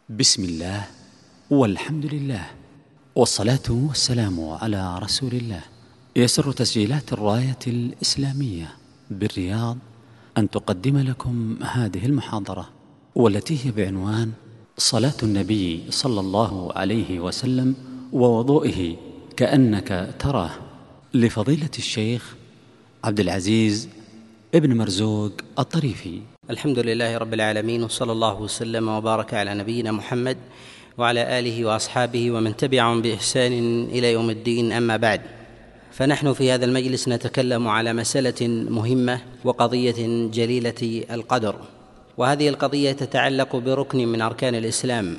بسم الله والحمد لله والصلاة والسلام على رسول الله. يسر تسجيلات الراية الإسلامية بالرياض أن تقدم لكم هذه المحاضرة، والتي هي بعنوان صلاة النبي صلى الله عليه وسلم ووضوئه كأنك تراه، لفضيلة الشيخ عبد العزيز ابن مرزوق الطريفي. الحمد لله رب العالمين، وصلى الله وسلم وبارك على نبينا محمد وعلى آله وأصحابه ومن تبعهم بإحسان إلى يوم الدين. أما بعد، فنحن في هذا المجلس نتكلم على مسألة مهمة وقضية جليلة القدر، وهذه القضية تتعلق بركن من أركان الإسلام،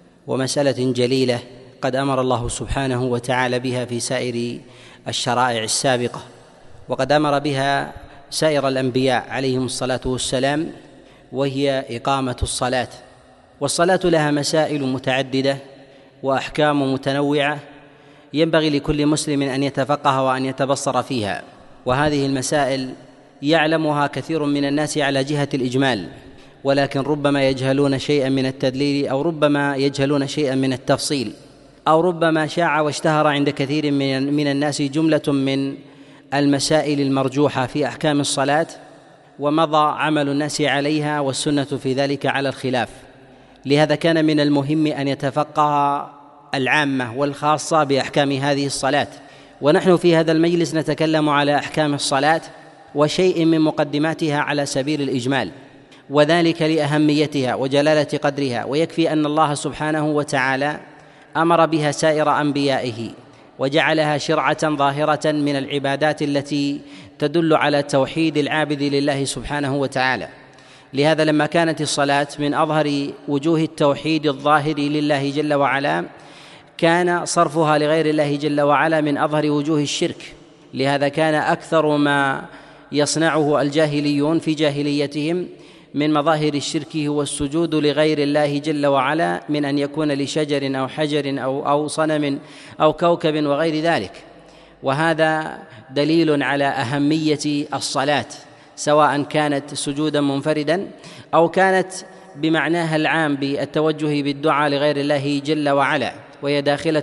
ومسألة جليلة قد أمر الله سبحانه وتعالى بها في سائر الشرائع السابقة، وقد أمر بها سائر الأنبياء عليهم الصلاة والسلام، وهي إقامة الصلاة. والصلاة لها مسائل متعددة وأحكام متنوعة، ينبغي لكل مسلم أن يتفقه وأن يتبصر فيها، وهذه المسائل يعلمها كثير من الناس على جهة الإجمال، ولكن ربما يجهلون شيئا من التدليل، أو ربما يجهلون شيئا من التفصيل، أو ربما شاع واشتهر عند كثير من الناس جملة من المسائل المرجوحة في أحكام الصلاة، ومضى عمل الناس عليها والسنة في ذلك على الخلاف. لهذا كان من المهم أن يتفقه العامة والخاصة بأحكام هذه الصلاة. ونحن في هذا المجلس نتكلم على أحكام الصلاة وشيء من مقدماتها على سبيل الإجمال، وذلك لأهميتها وجلالة قدرها. ويكفي أن الله سبحانه وتعالى أمر بها سائر أنبيائه، وجعلها شرعة ظاهرة من العبادات التي تدل على توحيد العابد لله سبحانه وتعالى. لهذا لما كانت الصلاة من أظهر وجوه التوحيد الظاهر لله جل وعلا، كان صرفها لغير الله جل وعلا من أظهر وجوه الشرك. لهذا كان أكثر ما يصنعه الجاهليون في جاهليتهم من مظاهر الشرك هو السجود لغير الله جل وعلا، من أن يكون لشجر أو حجر أو صنم أو كوكب وغير ذلك. وهذا دليل على أهمية الصلاة، سواء كانت سجودا منفردا أو كانت بمعناها العام بالتوجه بالدعاء لغير الله جل وعلا، وهي داخلة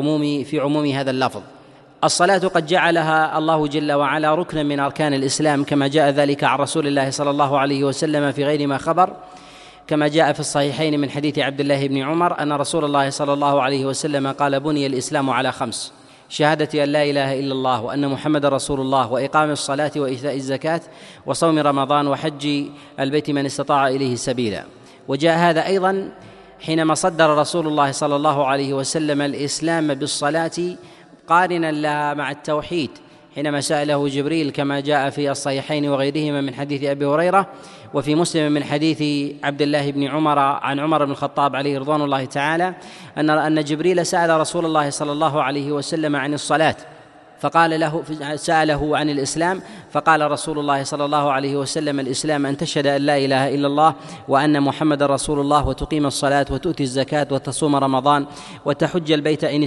في عموم هذا اللفظ. الصلاة قد جعلها الله جل وعلا ركنا من أركان الإسلام، كما جاء ذلك عن رسول الله صلى الله عليه وسلم في غير ما خبر، كما جاء في الصحيحين من حديث عبد الله بن عمر أن رسول الله صلى الله عليه وسلم قال: بني الإسلام على 5: شهادة أن لا إله إلا الله وأن محمد رسول الله، وإقام الصلاة وإيتاء الزكاة وصوم رمضان وحج البيت من استطاع إليه سبيلا. وجاء هذا أيضا حينما صدر رسول الله صلى الله عليه وسلم الإسلام بالصلاة قارنا لها مع التوحيد، حينما سأله جبريل كما جاء في الصحيحين وغيرهما من حديث أبي هريرة، وفي مسلم من حديث عبد الله بن عمر عن عمر بن الخطاب عليه رضوان الله تعالى أن جبريل سأل رسول الله صلى الله عليه وسلم عن الصلاة، فقال له سأله عن الإسلام، فقال رسول الله صلى الله عليه وسلم: الإسلام أن تشهد أن لا إله إلا الله وأن محمد رسول الله، وتقيم الصلاة وتؤتي الزكاة وتصوم رمضان وتحج البيت إن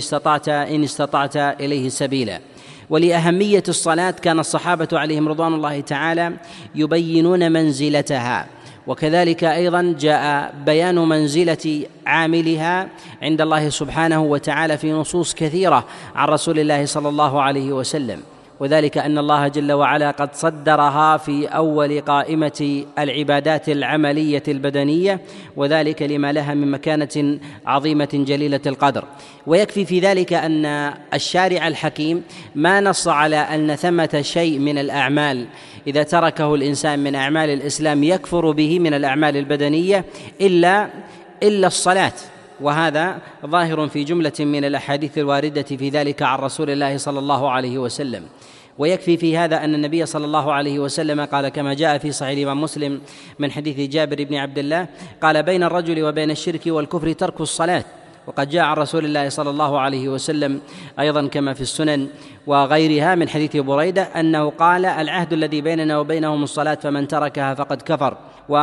استطعت إليه سبيلا. ولأهمية الصلاة كان الصحابة عليهم رضوان الله تعالى يبينون منزلتها، وكذلك أيضا جاء بيان منزلة عاملها عند الله سبحانه وتعالى في نصوص كثيرة عن رسول الله صلى الله عليه وسلم، وذلك أن الله جل وعلا قد صدرها في أول قائمة العبادات العملية البدنية، وذلك لما لها من مكانة عظيمة جليلة القدر. ويكفي في ذلك أن الشارع الحكيم ما نص على أن ثمة شيء من الأعمال إذا تركه الإنسان من أعمال الإسلام يكفر به من الأعمال البدنية إلا الصلاة، وهذا ظاهر في جملة من الأحاديث الواردة في ذلك عن رسول الله صلى الله عليه وسلم. ويكفي في هذا أن النبي صلى الله عليه وسلم قال كما جاء في صحيح الإمام مسلم من حديث جابر بن عبد الله قال: بين الرجل وبين الشرك والكفر ترك الصلاة. وقد جاء عن رسول الله صلى الله عليه وسلم أيضا كما في السنن وغيرها من حديث بريدة أنه قال: العهد الذي بيننا وبينهم الصلاة، فمن تركها فقد كفر.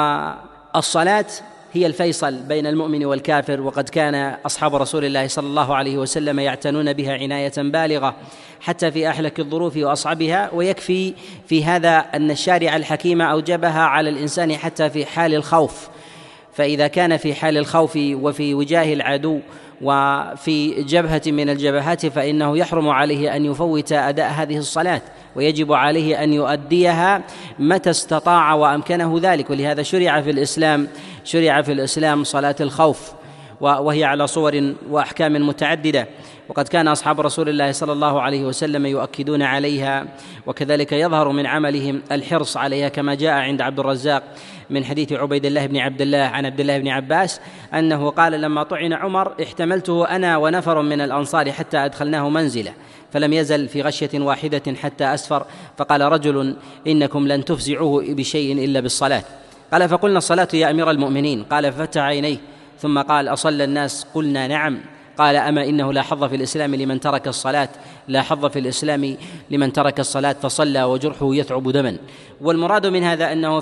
والصلاة هي الفيصل بين المؤمن والكافر، وقد كان أصحاب رسول الله صلى الله عليه وسلم يعتنون بها عناية بالغة حتى في أحلك الظروف وأصعبها. ويكفي في هذا أن الشارع الحكيم أوجبها على الإنسان حتى في حال الخوف، فإذا كان في حال الخوف وفي وجاه العدو وفي جبهة من الجبهات فإنه يحرم عليه أن يفوت أداء هذه الصلاة، ويجب عليه أن يؤديها متى استطاع وأمكنه ذلك. ولهذا شرع في الإسلام صلاة الخوف، وهي على صور وأحكام متعددة، وقد كان أصحاب رسول الله صلى الله عليه وسلم يؤكدون عليها، وكذلك يظهر من عملهم الحرص عليها، كما جاء عند عبد الرزاق من حديث عبيد الله بن عبد الله عن عبد الله بن عباس أنه قال: لما طعن عمر احتملته أنا ونفر من الأنصار حتى أدخلناه منزله، فلم يزل في غشية واحدة حتى أسفر، فقال رجل: إنكم لن تفزعوه بشيء إلا بالصلاة. قال: فقلنا: الصلاة يا أمير المؤمنين. قال: ففتح عينيه ثم قال: أصلى الناس؟ قلنا: نعم. قال: أما إنه لا حظ في الإسلام لمن ترك الصلاة، لا حظ في الإسلام لمن ترك الصلاة فصلى وجرحه يثعب دما. والمراد من هذا أنه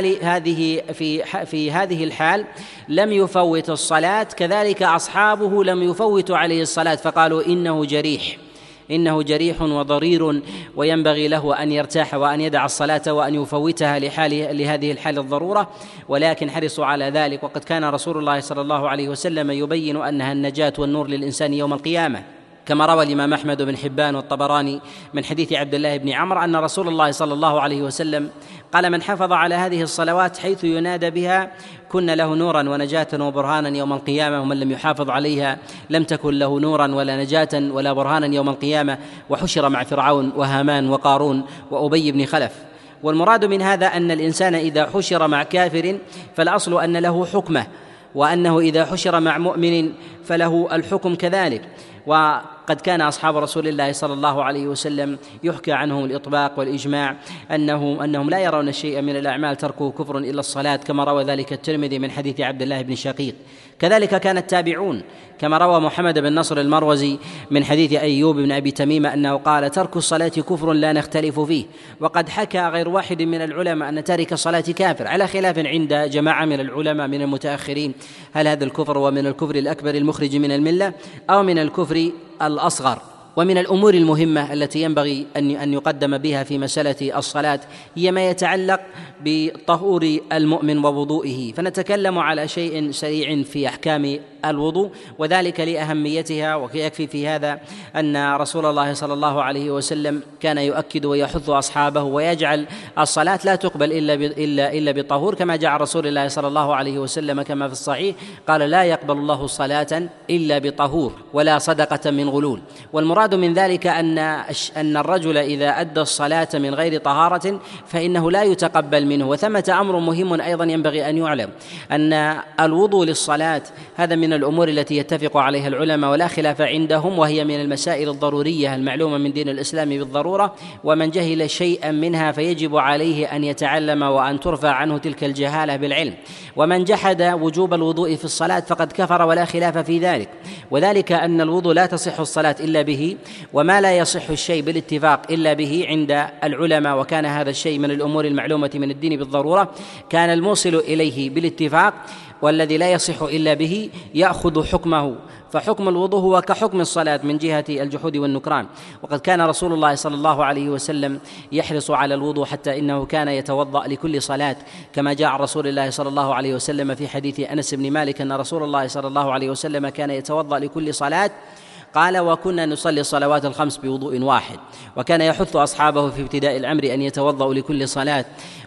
في هذه الحال لم يفوت الصلاة، كذلك أصحابه لم يفوتوا عليه الصلاة، فقالوا: إنه جريح وضرير وينبغي له أن يرتاح وأن يدع الصلاة وأن يفوتها لهذه الحال الضرورة، ولكن حرصوا على ذلك. وقد كان رسول الله صلى الله عليه وسلم يبين أنها النجاة والنور للإنسان يوم القيامة، كما روى الإمام أحمد بن حبان والطبراني من حديث عبد الله بن عمرو أن رسول الله صلى الله عليه وسلم قال: من حافظ على هذه الصلوات حيث ينادى بها كن له نورا ونجاة وبرهانا يوم القيامة، ومن لم يحافظ عليها لم تكن له نورا ولا نجاة ولا برهانا يوم القيامة، وحشر مع فرعون وهامان وقارون وأبي بن خلف. والمراد من هذا أن الإنسان إذا حشر مع كافر فالأصل أن له حكمه، وأنه إذا حشر مع مؤمن فله الحكم كذلك. وقد كان أصحاب رسول الله صلى الله عليه وسلم يحكى عنهم الإطباق والإجماع أنهم لا يرون شيئا من الأعمال تركه كفر إلا الصلاة، كما روى ذلك الترمذي من حديث عبد الله بن شقيق. كذلك كان التابعون، كما روى محمد بن نصر المروزي من حديث أيوب بن أبي تميمة أنه قال: ترك الصلاة كفر لا نختلف فيه. وقد حكى غير واحد من العلماء أن تارك الصلاة كافر، على خلاف عند جماعة من العلماء من المتأخرين، هل هذا الكفر ومن الكفر الأكبر المخرج من الملة أو من الكفر الأصغر. ومن الأمور المهمة التي ينبغي أن يقدم بها في مسألة الصلاة هي ما يتعلق بطهور المؤمن ووضوئه، فنتكلم على شيء سريع في أحكام الوضوء وذلك لأهميتها. ويكفي في هذا أن رسول الله صلى الله عليه وسلم كان يؤكد ويحث أصحابه ويجعل الصلاة لا تقبل إلا بطهور، كما جاء رسول الله صلى الله عليه وسلم كما في الصحيح قال: لا يقبل الله صلاة إلا بطهور ولا صدقة من غلول. والمراد من ذلك أن الرجل إذا أدى الصلاة من غير طهارة فإنه لا يتقبل منه. وثمة أمر مهم أيضا ينبغي أن يعلم، أن الوضوء للصلاة هذا من الأمور التي يتفق عليها العلماء ولا خلاف عندهم، وهي من المسائل الضرورية المعلومة من دين الإسلام بالضرورة، ومن جهل شيئا منها فيجب عليه أن يتعلم وأن ترفع عنه تلك الجهالة بالعلم. ومن جحد وجوب الوضوء في الصلاة فقد كفر ولا خلاف في ذلك، وذلك أن الوضوء لا تصح الصلاة إلا به، وما لا يصح الشيء بالاتفاق إلا به عند العلماء، وكان هذا الشيء من الأمور المعلومة من الدين بالضرورة كان الموصل إليه بالاتفاق، والذي لا يصح إلا به يأخذ حكمه. فحكم الوضوء هو كحكم الصلاة من جهة الجحود والنكران. وقد كان رسول الله صلى الله عليه وسلم يحرص على الوضوء حتى إنه كان يتوضأ لكل صلاة، كما جاء عن رسول الله صلى الله عليه وسلم في حديث أنس بن مالك أن رسول الله صلى الله عليه وسلم كان يتوضأ لكل صلاة. قال: وكنا نصلي الصلوات الخمس بوضوء واحد. وكان يحث أصحابه في ابتداء الأمر أن يتوضأوا لكل صلاة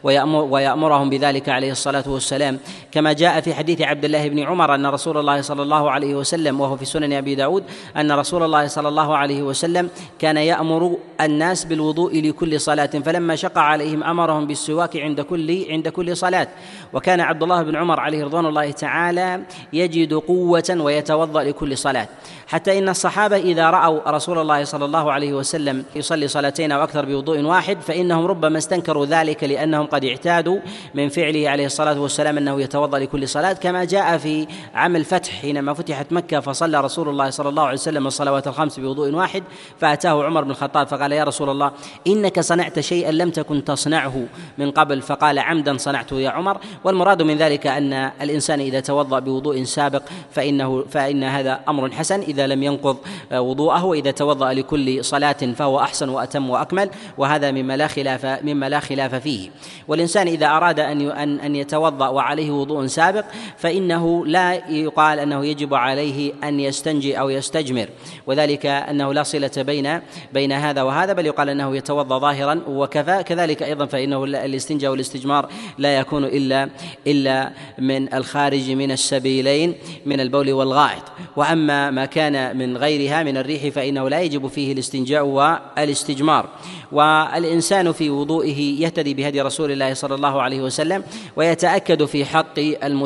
ويأمرهم بذلك عليه الصلاة والسلام، كما جاء في حديث عبد الله بن عمر أن رسول الله صلى الله عليه وسلم وهو في سنن أبي داود أن رسول الله صلى الله عليه وسلم كان يأمر الناس بالوضوء لكل صلاة، فلما شق عليهم أمرهم بالسواك عند كل صلاة. وكان عبد الله بن عمر عليه رضوان الله تعالى يجد قوة ويتوضأ لكل صلاة، حتى إن الصحابة إذا رأوا رسول الله صلى الله عليه وسلم يصلي صلاتين أو أكثر بوضوء واحد فإنهم ربما استنكروا ذلك، لأنهم قد اعتادوا من فعله عليه الصلاة والسلام أنه يتوضأ لكل صلاة، كما جاء في عام الفتح حينما فتحت مكة فصلى رسول الله صلى الله عليه وسلم الصلوات الخمس بوضوء واحد، فأتاه عمر بن الخطاب فقال: يا رسول الله إنك صنعت شيئا لم تكن تصنعه من قبل، فقال: عمدا صنعته يا عمر. والمراد من ذلك أن الإنسان إذا توضأ بوضوء سابق فإن هذا أمر حسن إذا لم ينقض وضوءه، وإذا توضأ لكل صلاة فهو أحسن وأتم وأكمل، وهذا مما لا خلاف فيه. والإنسان إذا أراد أن يتوضأ وعليه وضوء سابق فإنه لا يقال أنه يجب عليه أن يستنجي أو يستجمر، وذلك أنه لا صلة بين هذا وهذا، بل يقال أنه يتوضأ ظاهرا وكفى. كذلك أيضا فإنه الاستنجاء والاستجمار لا يكون إلا من الخارج من السبيلين من البول والغائط. وأما ما كان من غيرها من الريح فإنه لا يجب فيه الاستنجاء والاستجمار. والإنسان في وضوئه يهتدي بهدي رسول الله صلى الله عليه وسلم، ويتأكد في حق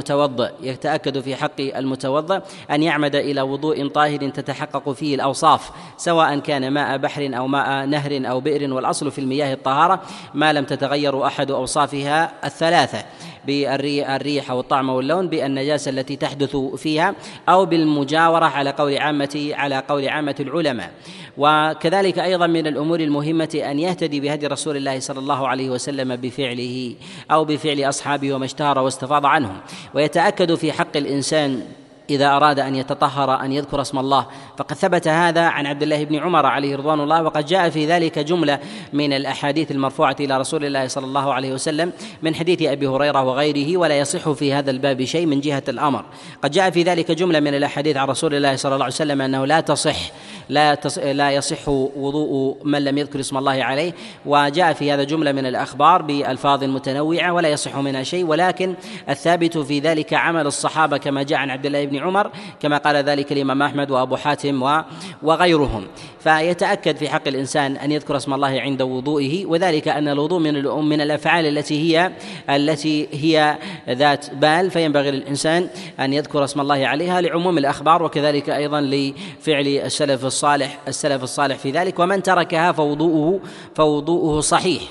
المتوضئ أن يعمد إلى وضوء طاهر تتحقق فيه الأوصاف، سواء كان ماء بحر أو ماء نهر أو بئر، والأصل في المياه الطهارة ما لم تتغير أحد أوصافها الثلاثة بالريح أو الطعم واللون، بالنجاسة التي تحدث فيها، أو بالمجاورة على قول عامة العلماء. وكذلك أيضا من الأمور المهمة أن يهتدي بهدي رسول الله صلى الله عليه وسلم بفعله أو بفعل أصحابه وما اشتهر واستفاض عنهم، ويتأكد في حق الإنسان إذا أراد أن يتطهر أن يذكر اسم الله، فقد ثبت هذا عن عبد الله بن عمر عليه رضوان الله، وقد جاء في ذلك جملة من الأحاديث المرفوعة إلى رسول الله صلى الله عليه وسلم من حديث أبي هريرة وغيره، ولا يصح في هذا الباب شيء من جهة الأمر. قد جاء في ذلك جملة من الأحاديث عن رسول الله صلى الله عليه وسلم أنه لا يصح وضوء من لم يذكر اسم الله عليه، وجاء في هذا جملة من الأخبار بألفاظ متنوعة ولا يصح منها شيء، ولكن الثابت في ذلك عمل الصحابة كما جاء عن عبد الله بن عمر، كما قال ذلك الإمام أحمد وأبو حاتم وغيرهم. فيتأكد في حق الإنسان أن يذكر اسم الله عند وضوئه، وذلك أن الوضوء من الأفعال التي هي ذات بال، فينبغي للإنسان أن يذكر اسم الله عليها لعموم الأخبار، وكذلك أيضا لفعل السلف الصالح في ذلك. ومن تركها فوضوءه صحيح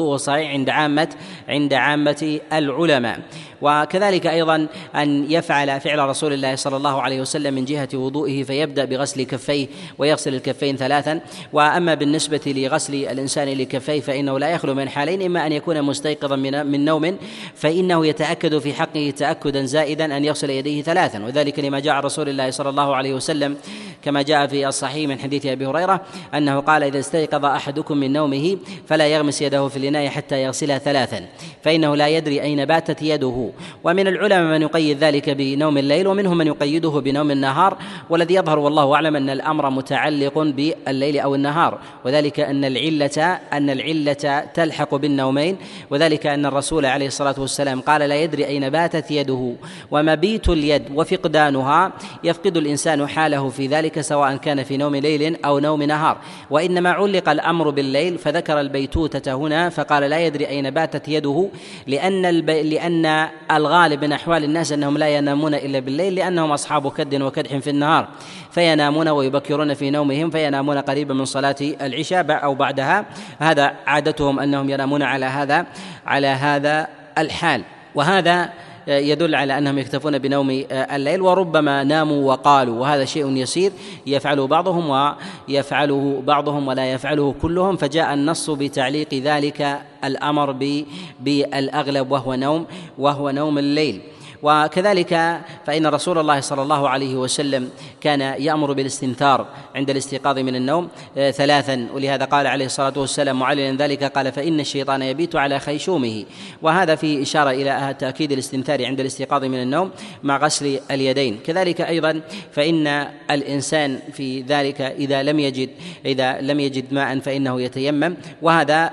عند عامة العلماء. وكذلك أيضا أن يفعل فعل رسول الله صلى الله عليه وسلم من جهة وضوئه، فيبدأ بغسل كفيه ويغسل الكفين 3. وأما بالنسبة لغسل الإنسان لكفيه فإنه لا يخلو من حالين: إما أن يكون مستيقظا من نوم فإنه يتأكد في حقه تأكدا زائدا أن يغسل يديه 3، وذلك لما جاء عن رسول الله صلى الله عليه وسلم كما جاء في الصحيح من حديث أبي هريرة أنه قال: إذا استيقظ أحدكم من نومه فلا يغمس يده في الإناء حتى يغسلها 3، فإنه لا يدري أين باتت يده. ومن العلماء من يقيد ذلك بنوم الليل، ومنهم من يقيده بنوم النهار، والذي يظهر والله أعلم أن الأمر متعلق بالليل أو النهار، وذلك أن العلة تلحق بالنومين، وذلك أن الرسول عليه الصلاة والسلام قال: لا يدري أين باتت يده، ومبيت اليد وفقدانها يفقد الإنسان حاله في ذلك سواء كان في نوم ليل أو نوم نهار. وإنما علق الأمر بالليل فذكر البيتوتة هنا فقال: لا يدري أين باتت يده، لأن الغالب من أحوال الناس أنهم لا ينامون إلا بالليل، لأنهم أصحاب كد وكدح في النهار، فينامون ويبكرون في نومهم، فينامون قريبا من صلاة العشاء أو بعدها. هذا عادتهم أنهم ينامون على هذا الحال، وهذا يدل على أنهم يكتفون بنوم الليل، وربما ناموا وقالوا، وهذا شيء يسير يفعله بعضهم ولا يفعله كلهم. فجاء النص بتعليق ذلك الأمر بالأغلب وهو نوم الليل. وكذلك فإن رسول الله صلى الله عليه وسلم كان يأمر بالاستنثار عند الاستيقاظ من النوم 3، ولهذا قال عليه الصلاة والسلام معللا ذلك قال: فإن الشيطان يبيت على خيشومه. وهذا فيه إشارة إلى تأكيد الاستنثار عند الاستيقاظ من النوم مع غسل اليدين. كذلك أيضا فإن الإنسان في ذلك إذا لم يجد ماء فإنه يتيمم، وهذا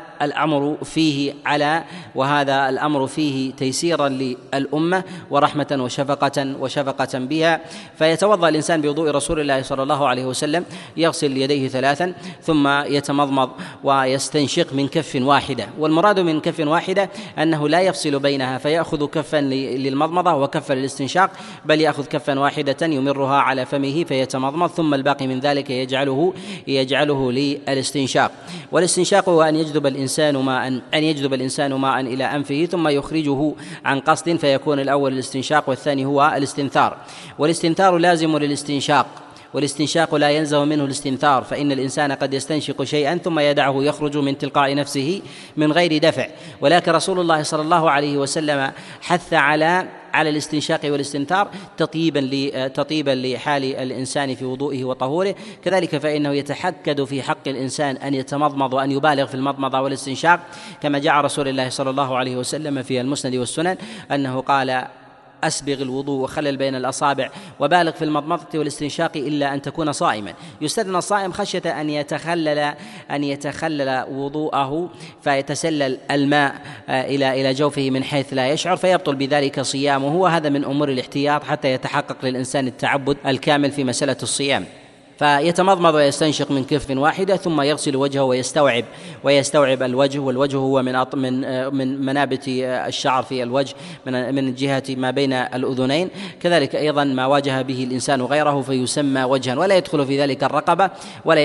الأمر فيه تيسيرا للأمة ورحمة وشفقة بها. فيتوضأ الإنسان بوضوء رسول الله صلى الله عليه وسلم، يغسل يديه 3 ثم يتمضمض ويستنشق من كف واحدة. والمراد من كف واحدة أنه لا يفصل بينها فيأخذ كفا للمضمضة وكفا للاستنشاق، بل يأخذ كفا واحدة يمرها على فمه فيتمضمض، ثم الباقي من ذلك يجعله للاستنشاق. والاستنشاق هو أن يجذب الإنسان ماء إلى أنفه ثم يخرجه عن قصد، فيكون الأول الاستنشاق والثاني هو الاستنثار. والاستنثار لازم للاستنشاق، والاستنشاق لا يلزم منه الاستنثار، فإن الإنسان قد يستنشق شيئا ثم يدعه يخرج من تلقاء نفسه من غير دفع. ولكن رسول الله صلى الله عليه وسلم حث على على الاستنشاق والاستنثار تطيبا لحال الإنسان في وضوئه وطهوره. كذلك فإنه يتحكد في حق الإنسان أن يتمضمض وأن يبالغ في المضمضة والاستنشاق، كما جاء رسول الله صلى الله عليه وسلم في المسند والسنن أنه قال: أسبغ الوضوء وخلل بين الأصابع وبالغ في المضمضة والاستنشاق إلا أن تكون صائما. يستثنى الصائم خشية أن يتخلل وضوءه فيتسلل الماء إلى جوفه من حيث لا يشعر فيبطل بذلك صيامه، وهذا من أمور الاحتياط حتى يتحقق للإنسان التعبد الكامل في مسألة الصيام. فيتمضمض ويستنشق من كف واحدة، ثم يغسل وجهه ويستوعب الوجه، والوجه هو من منابت الشعر في الوجه من جهة ما بين الأذنين. كذلك أيضا ما واجه به الإنسان غيره فيسمى وجها، ولا يدخل في ذلك الرقبة ولا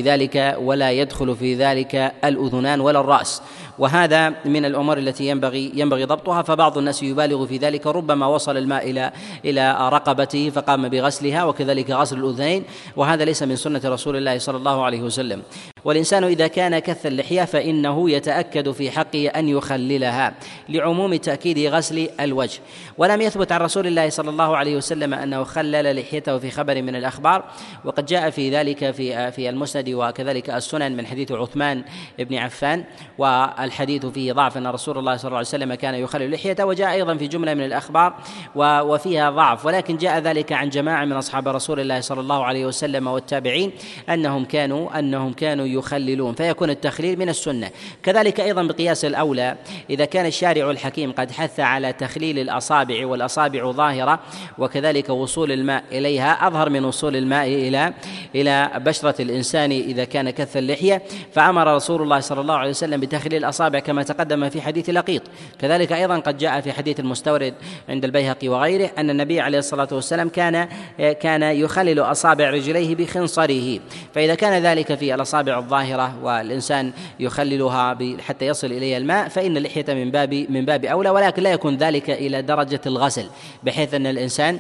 يدخل في ذلك الأذنان ولا الرأس. وهذا من الأمور التي ينبغي ضبطها. فبعض الناس يبالغ في ذلك، ربما وصل الماء إلى رقبته فقام بغسلها، وكذلك غسل الأذنين، وهذا ليس من سنة رسول الله صلى الله عليه وسلم. والإنسان إذا كان كث اللحية فإنه يتأكد في حقه أن يخللها لعموم تأكيد غسل الوجه. ولم يثبت عن رسول الله صلى الله عليه وسلم أنه خلل لحيته في خبر من الأخبار، وقد جاء في ذلك في المسند وكذلك السنن من حديث عثمان بن عفان، والحديث فيه ضعف أن رسول الله صلى الله عليه وسلم كان يخلل لحيته، وجاء أيضا في جملة من الأخبار وفيها ضعف، ولكن جاء ذلك عن جماعة من أصحاب رسول الله صلى الله عليه وسلم والتابعين أنهم كانوا يخللون، فيكون التخليل من السنة. كذلك أيضا بقياس الأولى إذا كان الشارع الحكيم قد حث على تخليل الأصابع والأصابع ظاهرة، وكذلك وصول الماء إليها أظهر من وصول الماء إلى بشرة الإنسان إذا كان كث اللحية، فأمر رسول الله صلى الله عليه وسلم بتخليل الأصابع كما تقدم في حديث لقيط. كذلك أيضا قد جاء في حديث المستورد عند البيهقي وغيره أن النبي عليه الصلاة والسلام كان يخلل أصابع رجليه بخنصره، فإذا كان ذلك في الأصابع الظاهرة والإنسان يخللها حتى يصل إليها الماء فإن اللحية من باب أولى، ولكن لا يكون ذلك إلى درجة الغسل بحيث أن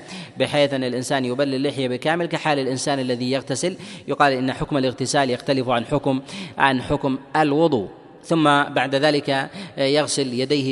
الإنسان يبل اللحية بكامل كحال الإنسان الذي يغتسل. يقال إن حكم الاغتسال يختلف عن حكم الوضوء. ثم بعد ذلك يغسل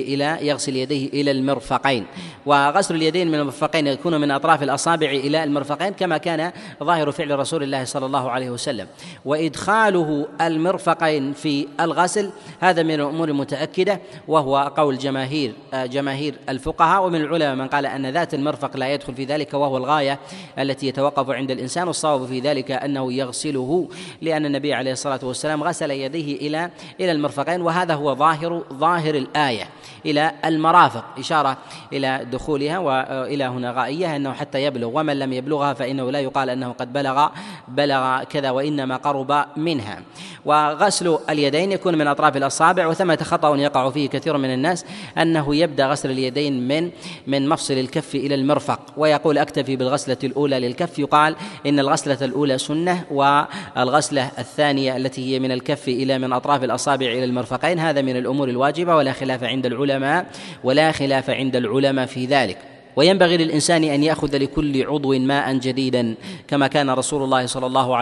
يديه إلى المرفقين، وغسل اليدين من المرفقين يكون من أطراف الأصابع إلى المرفقين كما كان ظاهر فعل رسول الله صلى الله عليه وسلم. وإدخاله المرفقين في الغسل هذا من الأمور المتأكدة، وهو قول جماهير الفقهاء، ومن العلماء من قال أن ذات المرفق لا يدخل في ذلك وهو الغاية التي يتوقف عند الإنسان، والصواب في ذلك أنه يغسله، لأن النبي عليه الصلاة والسلام غسل يديه إلى المرفقين، وهذا هو ظاهر الآية إلى المرافق، إشارة إلى دخولها، وإلى هنا غائية أنه حتى يبلغ، ومن لم يبلغها فإنه لا يقال أنه قد بلغ كذا، وإنما قرب منها. وغسل اليدين يكون من أطراف الأصابع، وثمة خطأ يقع فيه كثير من الناس أنه يبدأ غسل اليدين من مفصل الكف إلى المرفق، ويقول أكتفي بالغسلة الأولى للكف. يقال إن الغسلة الأولى سنة، والغسلة الثانية التي هي من الكف من أطراف الأصابع إلى المرفقين هذا من الأمور الواجبة، ولا خلاف عند العلماء في ذلك. وينبغي للإنسان أن يأخذ لكل عضو ماء جديدا كما كان رسول الله صلى الله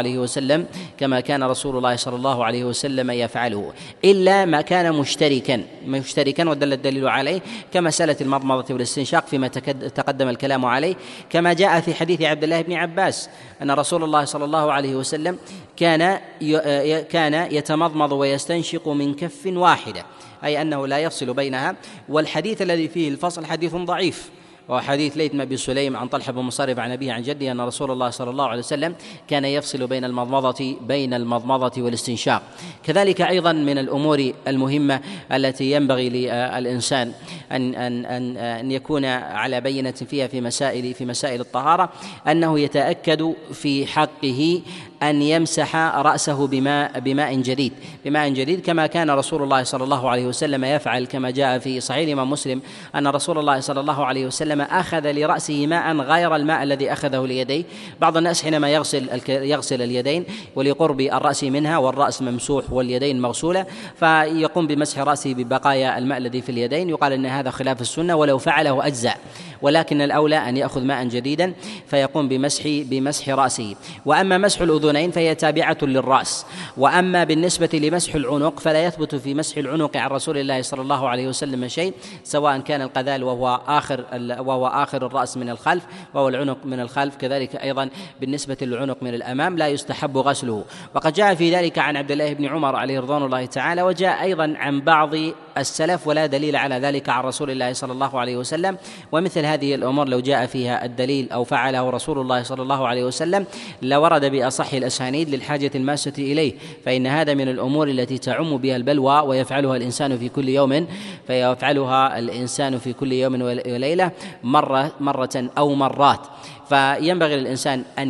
عليه وسلم يفعله، إلا ما كان مشتركا ودل الدليل عليه كمسألة المضمضة والاستنشاق فيما تقدم الكلام عليه، كما جاء في حديث عبد الله بن عباس أن رسول الله صلى الله عليه وسلم كان يتمضمض ويستنشق من كف واحدة، أي أنه لا يفصل بينها. والحديث الذي فيه الفصل حديث ضعيف، وحديث ليث بن أبي سليم عن طلحة بن مصرف عن أبيه عن جده أن رسول الله صلى الله عليه وسلم كان يفصل بين المضمضة والاستنشاق. كذلك أيضا من الأمور المهمة التي ينبغي للإنسان أن يكون على بينة فيها في مسائل الطهارة أنه يتأكد في حقه أن يمسح رأسه بماء جديد كما كان رسول الله صلى الله عليه وسلم يفعل، كما جاء في صحيح الإمام مسلم أن رسول الله صلى الله عليه وسلم أخذ لرأسه ماء غير الماء الذي أخذه ليديه. بعض الناس حينما يغسل اليدين ولقرب الرأس منها والرأس ممسوح واليدين مغسولة فيقوم بمسح رأسه ببقايا الماء الذي في اليدين، يقال أن هذا خلاف السنة ولو فعله أجزاء، ولكن الأولى أن يأخذ ماء جديدا فيقوم بمسح رأسه. وأما مسح الأذنين الأذنين فهي تابعة للرأس. وأما بالنسبة لمسح العنق فلا يثبت في مسح العنق عن رسول الله صلى الله عليه وسلم شيء، سواء كان القذال وهو آخر الرأس من الخلف وهو العنق من الخلف، كذلك أيضا بالنسبة للعنق من الأمام لا يستحب غسله. وقد جاء في ذلك عن عبد الله بن عمر عليه رضوان الله تعالى، وجاء أيضا عن بعض السلف، ولا دليل على ذلك عن رسول الله صلى الله عليه وسلم. ومثل هذه الأمور لو جاء فيها الدليل أو فعله رسول الله صلى الله عليه وسلم لورد بأصح الأسانيد للحاجة الماسة إليه، فإن هذا من الأمور التي تعم بها البلوى ويفعلها الإنسان في كل يوم، فيفعلها الإنسان في كل يوم وليلة مرة أو مرات. فينبغي للإنسان أن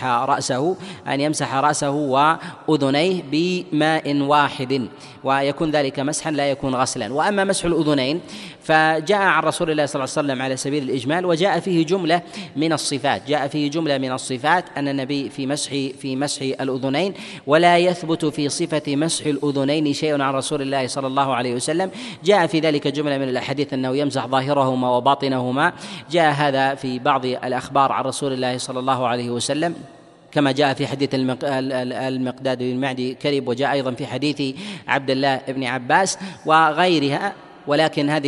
يمسح رأسه وأذنيه بماء واحد، ويكون ذلك مسحا لا يكون غسلا. وأما مسح الأذنين فجاء عن رسول الله صلى الله عليه وسلم على سبيل الإجمال، وجاء فيه جملة من الصفات أن النبي في مسح الأذنين، ولا يثبت في صفة مسح الأذنين شيء عن رسول الله صلى الله عليه وسلم. جاء في ذلك جملة من الأحاديث أنه يمسح ظاهرهما وباطنهما، جاء هذا في بعض الأخبار عن رسول الله صلى الله عليه وسلم كما جاء في حديث المقداد بن معدي كرب، وجاء أيضا في حديث عبد الله بن عباس وغيرها. ولكن هذه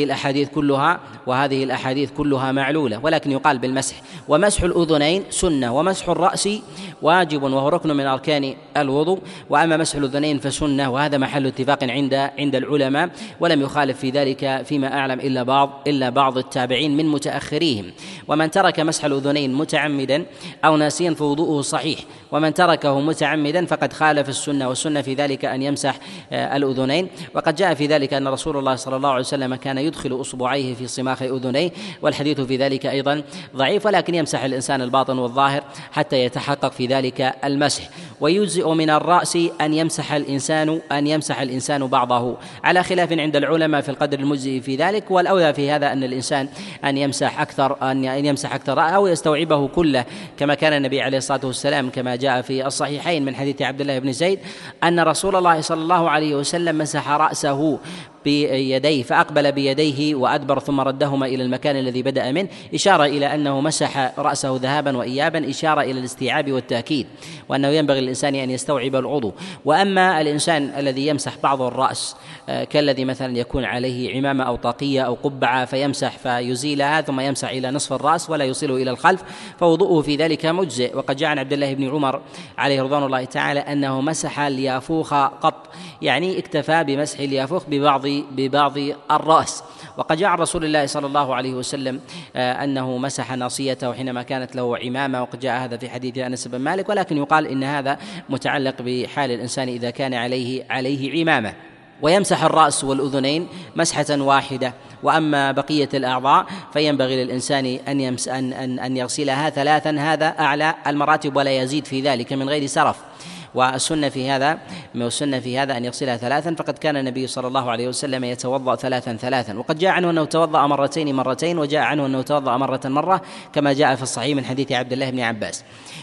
الأحاديث كلها معلولة، ولكن يقال بالمسح. ومسح الأذنين سنة، ومسح الرأس واجب وهو ركن من أركان الوضوء. وأما مسح الأذنين فسنة، وهذا محل اتفاق عند العلماء، ولم يخالف في ذلك فيما أعلم إلا بعض التابعين من متأخريهم. ومن ترك مسح الأذنين متعمدا أو ناسيا فوضوءه صحيح، ومن تركه متعمدا فقد خالف السنة، والسنة في ذلك أن يمسح الأذنين. وقد جاء في ذلك أن رسول الله صلى الله عليه وسلم كان يدخل أصبعيه في صماخ أذنيه، والحديث في ذلك أيضا ضعيف، ولكن يمسح الإنسان الباطن والظاهر حتى يتحقق في ذلك المسح. ويجزئ من الرأس أن يمسح الإنسان بعضه، على خلاف عند العلماء في القدر المجزئ في ذلك. والأولى في هذا أن الإنسان أن يمسح أكثر أو يستوعبه كله، كما كان النبي عليه الصلاة والسلام كما جاء في الصحيحين من حديث عبد الله بن زيد أن رسول الله صلى الله عليه وسلم مسح رأسه بيديه، فأقبل بيديه وأدبر ثم ردهما إلى المكان الذي بدأ منه، إشارة إلى أنه مسح رأسه ذهابا وإيابا، إشارة إلى الاستيعاب والتأكيد، وأنه ينبغي للإنسان أن يستوعب العضو. وأما الإنسان الذي يمسح بعض الرأس كالذي مثلا يكون عليه عمامة أو طاقية أو قبعة فيمسح فيزيلها ثم يمسح إلى نصف الرأس ولا يوصله إلى الخلف، فوضوءه في ذلك مجزئ. وقد جاء عن عبد الله بن عمر عليه رضوان الله تعالى أنه مسح اليافوخ قط، يعني اكتفى بمسح اليافوخ ببعض الرأس. وقد جاء عن رسول الله صلى الله عليه وسلم أنه مسح ناصيته حينما كانت له عمامة، وقد جاء هذا في حديث أنس بن مالك، ولكن يقال إن هذا متعلق بحال الإنسان إذا كان عليه عمامة. ويمسح الرأس والأذنين مسحة واحدة. وأما بقية الأعضاء فينبغي للإنسان أن يغسلها ثلاثا، هذا أعلى المراتب ولا يزيد في ذلك من غير سرف. والسنة في هذا أن يغسلها ثلاثا، فقد كان النبي صلى الله عليه وسلم يتوضأ ثلاثا، وقد جاء عنه أنه توضأ مرتين، وجاء عنه أنه توضأ مرة كما جاء في الصحيح من حديث عبد الله بن عباس.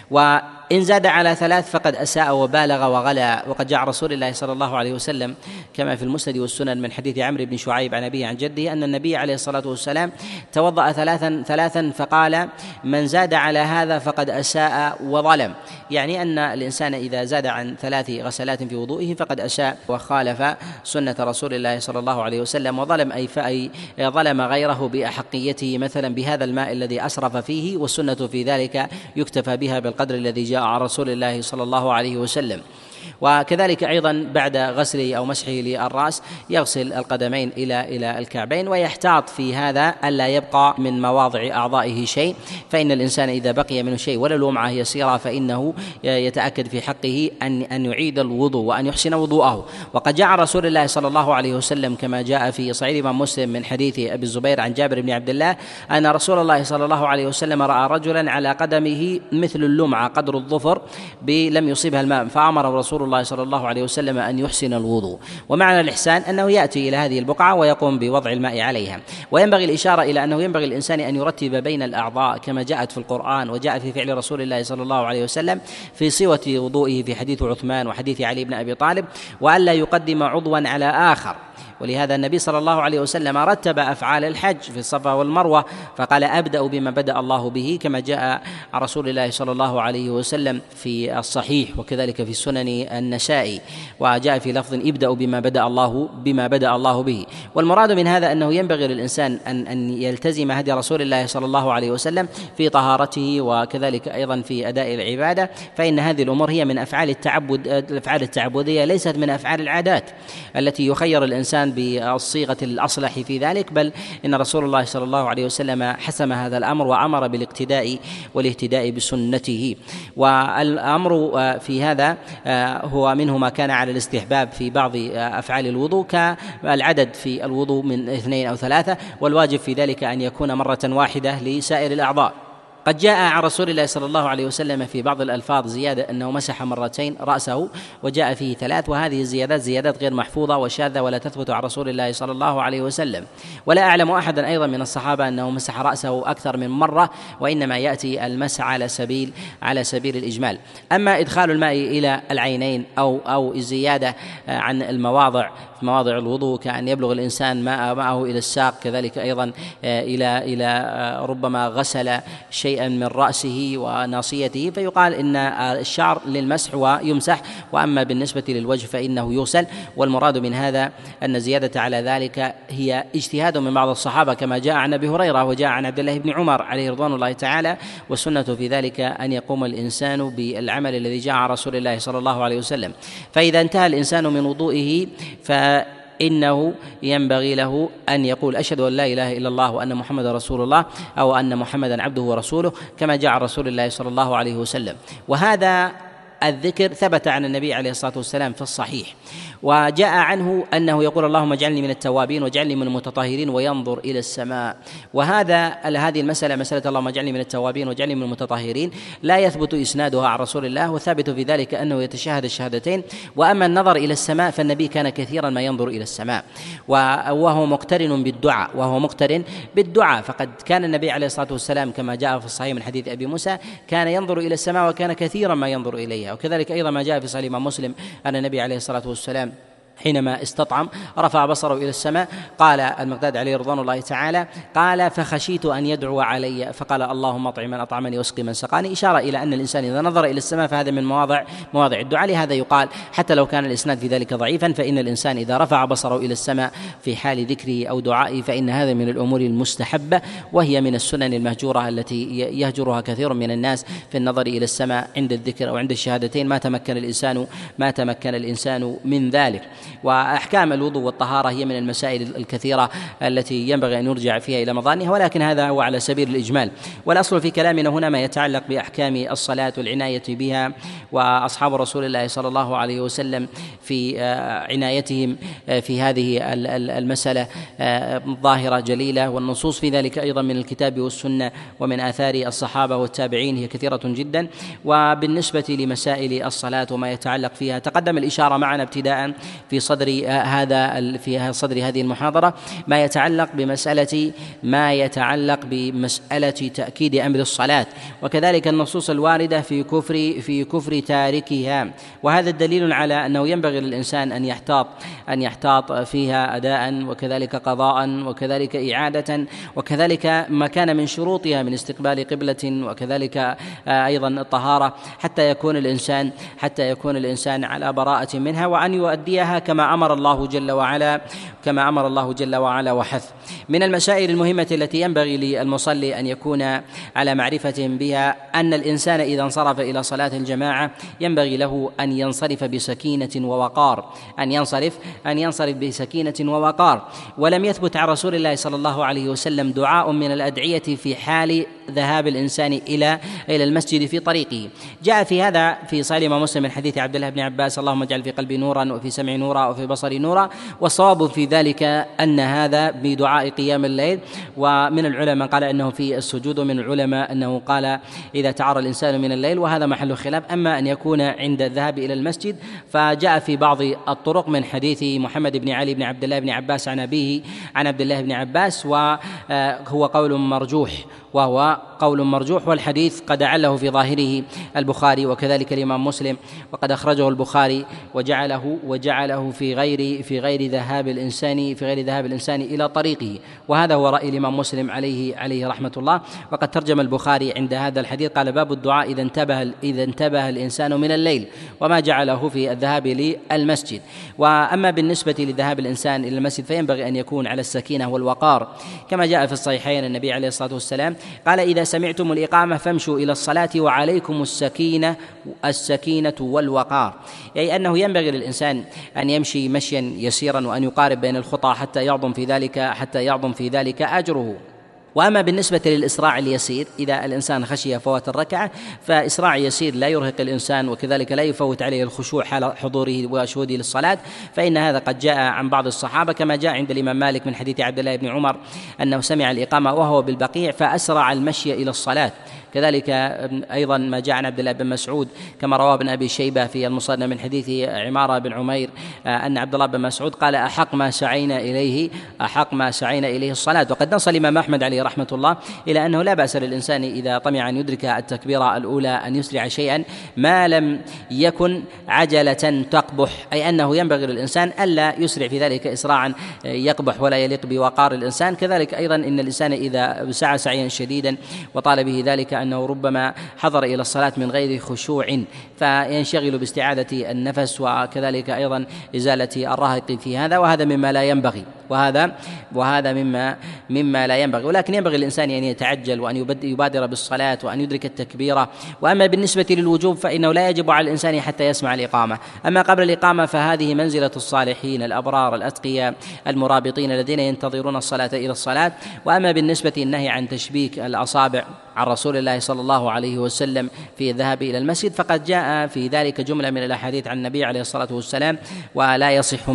وإن زاد على ثلاث فقد أساء وبالغ وغلا. وقد جاء رسول الله صلى الله عليه وسلم كما في المسند والسنن من حديث عمرو بن شعيب عن أبيه عن جده أن النبي عليه الصلاة والسلام توضأ ثلاثا فقال: من زاد على هذا فقد أساء وظلم، يعني أن الإنسان إذا زاد عن 3 غسلات في وضوئه فقد أساء وخالف سنة رسول الله صلى الله عليه وسلم، وظلم أي ظلم غيره بأحقيته مثلا بهذا الماء الذي أسرف فيه، والسنة في ذلك يكتفى بها بالقدر الذي جاء عن رسول الله صلى الله عليه وسلم. وكذلك أيضا بعد غسله أو مسحه للرأس يغسل القدمين إلى الكعبين، ويحتاط في هذا ألا يبقى من مواضع أعضائه شيء، فإن الإنسان إذا بقي منه شيء ولو لمعة يسيرة فإنه يتأكد في حقه أن يعيد الوضوء وأن يحسن وضوءه. وقد جاء رسول الله صلى الله عليه وسلم كما جاء في صحيح الإمام مسلم من حديث أبي الزبير عن جابر بن عبد الله أن رسول الله صلى الله عليه وسلم رأى رجلا على قدمه مثل اللمعة قدر الظفر لم يصيبها الماء، فأمر رسول الله صلى الله عليه وسلم أن يحسن الوضوء. ومعنى الإحسان أنه يأتي إلى هذه البقعة ويقوم بوضع الماء عليها. وينبغي الإشارة إلى أنه ينبغي الإنسان أن يرتب بين الأعضاء كما جاءت في القرآن وجاء في فعل رسول الله صلى الله عليه وسلم في صيغة وضوئه في حديث عثمان وحديث علي بن أبي طالب، وألا يقدم عضوا على آخر. ولهذا النبي صلى الله عليه وسلم رتب أفعال الحج في الصفا والمروة فقال أبدأ بما بدأ الله به، كما جاء عن رسول الله صلى الله عليه وسلم في الصحيح وكذلك في سنن النسائي، وجاء في لفظ ابدأوا بما بدأ الله به. والمراد من هذا أنه ينبغي للإنسان أن يلتزم هدي رسول الله صلى الله عليه وسلم في طهارته وكذلك أيضا في أداء العبادة، فإن هذه الأمور هي من أفعال التعبد، الأفعال التعبدية ليست من أفعال العادات التي يخير الإنسان بالصيغة الأصلح في ذلك، بل إن رسول الله صلى الله عليه وسلم حسم هذا الأمر وأمر بالاقتداء والاهتداء بسنته. والأمر في هذا هو منه ما كان على الاستحباب في بعض أفعال الوضوء كالعدد في الوضوء من 2 أو 3، والواجب في ذلك أن يكون مرة واحدة لسائر الأعضاء. قد جاء عن رسول الله صلى الله عليه وسلم في بعض الألفاظ زيادة أنه مسح 2 رأسه، وجاء فيه 3، وهذه الزيادات زيادات غير محفوظة وشاذة ولا تثبت عن رسول الله صلى الله عليه وسلم. ولا أعلم أحدا أيضا من الصحابة أنه مسح رأسه أكثر من مرة، وإنما يأتي المسح على سبيل الإجمال. أما إدخال الماء إلى العينين أو الزيادة عن المواضع في مواضع الوضوء كأن يبلغ الإنسان معه إلى الساق، كذلك أيضا إلى ربما غسل شيئا من رأسه وناصيته، فيقال إن الشعر للمسح ويمسح، وأما بالنسبة للوجه فإنه يغسل. والمراد من هذا أن الزيادة على ذلك هي اجتهاد من بعض الصحابة كما جاء عن أبي هريرة وجاء عن عبد الله بن عمر عليه رضوان الله تعالى، والسنة في ذلك أن يقوم الإنسان بالعمل الذي جاء عن رسول الله صلى الله عليه وسلم. فإذا انتهى الإنسان من وضوئه فإنه ينبغي له أن يقول أشهد أن لا إله إلا الله وأن محمد رسول الله، أو أن محمدا عبده ورسوله، كما جاء عن رسول الله صلى الله عليه وسلم. وهذا الذكر ثبت عن النبي عليه الصلاة والسلام في الصحيح، وجاء عنه أنه يقول اللهم اجعلني من التوابين واجعلني من المتطهرين وينظر إلى السماء. هذه المسألة، مسألة اللهم اجعلني من التوابين واجعلني من المتطهرين، لا يثبت إسنادها عن رسول الله، والثابت في ذلك أنه يتشهد الشهادتين. وأما النظر إلى السماء فالنبي كان كثيرا ما ينظر إلى السماء، وهو مقترن بالدعاء، فقد كان النبي عليه الصلاة والسلام كما جاء في الصحيح من حديث أبي موسى كان ينظر إلى السماء وكان كثيرا ما ينظر إليها. وكذلك أيضا ما جاء في صحيح مسلم أن النبي عليه الصلاة والسلام حينما استطعم رفع بصره إلى السماء، قال المقداد عليه رضوان الله تعالى قال فخشيت أن يدعو علي فقال اللهم اطعم من أطعمني واسقي من سقاني، إشارة إلى أن الإنسان إذا نظر إلى السماء فهذا من مواضع الدعاء. لهذا يقال حتى لو كان الإسناد في ذلك ضعيفا فإن الإنسان إذا رفع بصره إلى السماء في حال ذكره أو دعائه فإن هذا من الأمور المستحبة، وهي من السنن المهجورة التي يهجرها كثير من الناس في النظر إلى السماء عند الذكر أو عند الشهادتين ما تمكن الإنسان من ذلك. وأحكام الوضوء والطهارة هي من المسائل الكثيرة التي ينبغي أن يرجع فيها إلى مظانها، ولكن هذا هو على سبيل الإجمال. والأصل في كلامنا هنا ما يتعلق بأحكام الصلاة والعناية بها، وأصحاب رسول الله صلى الله عليه وسلم في عنايتهم في هذه المسألة ظاهرة جليلة، والنصوص في ذلك أيضا من الكتاب والسنة ومن آثار الصحابة والتابعين هي كثيرة جدا. وبالنسبة لمسائل الصلاة وما يتعلق فيها تقدم الإشارة معنا ابتداء في صدر هذه المحاضرة ما يتعلق بمسألة تأكيد أمر الصلاة، وكذلك النصوص الواردة في كفر تاركها. وهذا الدليل على أنه ينبغي للإنسان أن يحتاط فيها أداء وكذلك قضاء وكذلك إعادة، وكذلك ما كان من شروطها من استقبال قبلة، وكذلك أيضا الطهارة حتى يكون الإنسان على براءة منها، وأن يؤديها كما أمر الله جل وعلا وحث. من المسائل المهمة التي ينبغي للمصلي أن يكون على معرفة بها أن الإنسان إذا انصرف إلى صلاة الجماعة ينبغي له أن ينصرف بسكينة ووقار، ولم يثبت عن رسول الله صلى الله عليه وسلم دعاء من الأدعية في حال ذهاب الإنسان إلى المسجد في طريقه. جاء في هذا في صحيح مسلم من حديث عبد الله بن عباس اللهم اجعل في قلبي نورا وفي سمعي نورا وفي بصري نورا، والصواب في ذلك أن هذا بدعاء قيام الليل. ومن العلماء قال أنه في السجود، ومن العلماء أنه قال إذا تعرى الإنسان من الليل، وهذا محل خلاف. أما أن يكون عند الذهاب إلى المسجد فجاء في بعض الطرق من حديث محمد بن علي بن عبد الله بن عباس عن أبيه عن عبد الله بن عباس، وهو قول مرجوح، وهو قول مرجوح، والحديث قد أعله في ظاهره البخاري وكذلك الإمام مسلم، وقد أخرجه البخاري وجعله في غير ذهاب الإنسان إلى طريقه، وهذا هو رأي الإمام مسلم عليه رحمة الله. وقد ترجم البخاري عند هذا الحديث قال: باب الدعاء إذا انتبه الإنسان من الليل، وما جعله في الذهاب للمسجد. وأما بالنسبة لذهاب الإنسان إلى المسجد فينبغي أن يكون على السكينة والوقار، كما جاء في الصحيحين النبي عليه الصلاة والسلام قال: إذا سمعتم الإقامة فامشوا إلى الصلاة وعليكم السكينة والوقار، أي أنه ينبغي للإنسان أن يمشي مشيا يسيرا وأن يقارب بين الخطى حتى يعظم في ذلك أجره. وأما بالنسبة للإسراع اليسير، إذا الإنسان خشي فوات الركعة فإسراع يسير لا يرهق الإنسان وكذلك لا يفوت عليه الخشوع حال حضوره وشهوده للصلاة، فإن هذا قد جاء عن بعض الصحابة، كما جاء عند الإمام مالك من حديث عبد الله بن عمر أنه سمع الإقامة وهو بالبقيع فأسرع المشي إلى الصلاة. كذلك أيضا ما جاء عن عبد الله بن مسعود كما رواه ابن أبي شيبة في المصنف من حديث عمارة بن عمير أن عبد الله بن مسعود قال: أحق ما سعينا إليه الصلاة. وقد نص الإمام أحمد عليه رحمة الله إلى أنه لا بأس للإنسان إذا طمع أن يدرك التكبيرة الأولى أن يسرع شيئا ما لم يكن عجلة تقبح، أي أنه ينبغي للإنسان ألا يسرع في ذلك إسراعا يقبح ولا يليق بوقار الإنسان. كذلك أيضا إن الإنسان إذا سعى سعيا شديدا وطال به ذلك أنه ربما حضر إلى الصلاة من غير خشوع فينشغل باستعادة النفس وكذلك أيضا إزالة الرهق في هذا، وهذا مما لا ينبغي وهذا مما لا ينبغي. ولكن ينبغي الإنسان أن يتعجل وأن يبادر بالصلاة وأن يدرك التكبيرة. وأما بالنسبة للوجوب فإنه لا يجب على الإنسان حتى يسمع الإقامة، أما قبل الإقامة فهذه منزلة الصالحين الأبرار الأتقياء المرابطين الذين ينتظرون الصلاة إلى الصلاة. وأما بالنسبة النهي عن تشبيك الأصابع عن رسول الله صلى الله عليه وسلم في الذهاب إلى المسجد فقد جاء في ذلك جملة من الأحاديث عن النبي عليه الصلاة والسلام ولا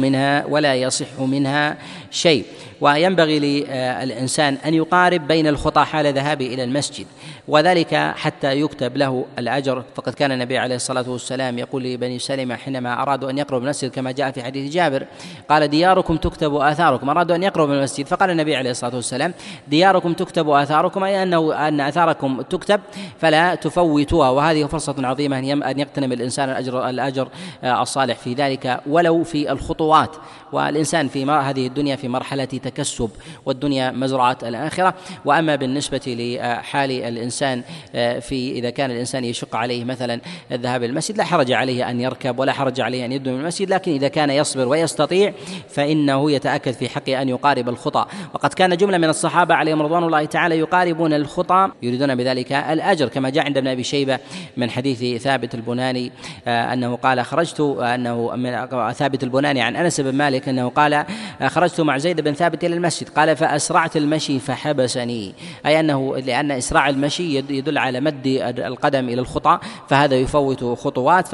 يصح منها شيء. وينبغي للإنسان أن يقارب بين الخطى حال ذهابه إلى المسجد، وذلك حتى يكتب له الأجر. فقد كان النبي عليه الصلاة والسلام يقول لبني سلمة حينما أرادوا أن يقربوا المسجد كما جاء في حديث جابر قال: دياركم تكتب آثاركم. أرادوا أن يقربوا من المسجد فقال النبي عليه الصلاة والسلام: دياركم تكتب آثاركم، أي أن آثاركم تكتب فلا تفوتوها. وهذه فرصة عظيمة أن يغتنم الإنسان الأجر الصالح في ذلك ولو في الخطوات. والإنسان في هذه الدنيا في مرحلة تكسب، والدنيا مزرعة الآخرة. وأما بالنسبة لحال الإنسان إذا كان الإنسان يشق عليه مثلا الذهاب إلى المسجد لا حرج عليه أن يركب ولا حرج عليه أن يدنو من المسجد، لكن إذا كان يصبر ويستطيع فإنه يتأكد في حقه أن يقارب الخطى. وقد كان جملة من الصحابة عليهم رضوان الله تعالى يقاربون الخطى يريدون بذلك الأجر، كما جاء عند ابن أبي شيبة من حديث ثابت البناني أنه قال ثابت البناني عن أنس بن مالك أنه قال: خرجت مع زيد بن ثابت إلى المسجد قال فأسرعت المشي فحبسني، أي أنه لأن إسراع المشي يدل على مد القدم إلى الخطى، فهذا يفوت خطوات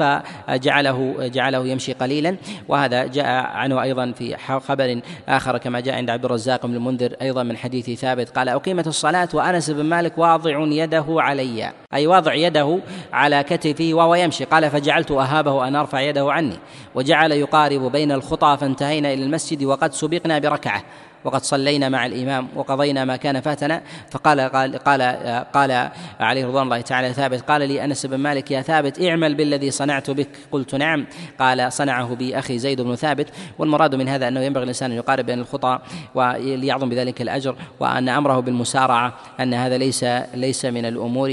فجعله يمشي قليلا. وهذا جاء عنه أيضا في خبر آخر كما جاء عند عبد الرزاق بن المنذر أيضا من حديث ثابت قال: أقيمت الصلاة وأنس بن مالك واضع يده علي، أي واضع يده على كتفه وهو يمشي، قال فجعلت أهابه أن أرفع يده عني، وجعل يقارب بين الخطى فانتهينا إلى المسجد وقد سبقنا بركعة وقد صلينا مع الإمام وقضينا ما كان فاتنا. قال عليه رضوان الله تعالى ثابت قال لي أنس بن مالك: يا ثابت اعمل بالذي صنعت بك. قلت: نعم. قال: صنعه بي أخي زيد بن ثابت. والمراد من هذا أنه ينبغي الإنسان أن يقارب بين الخطى وليعظم بذلك الأجر، وأن أمره بالمسارعة أن هذا ليس من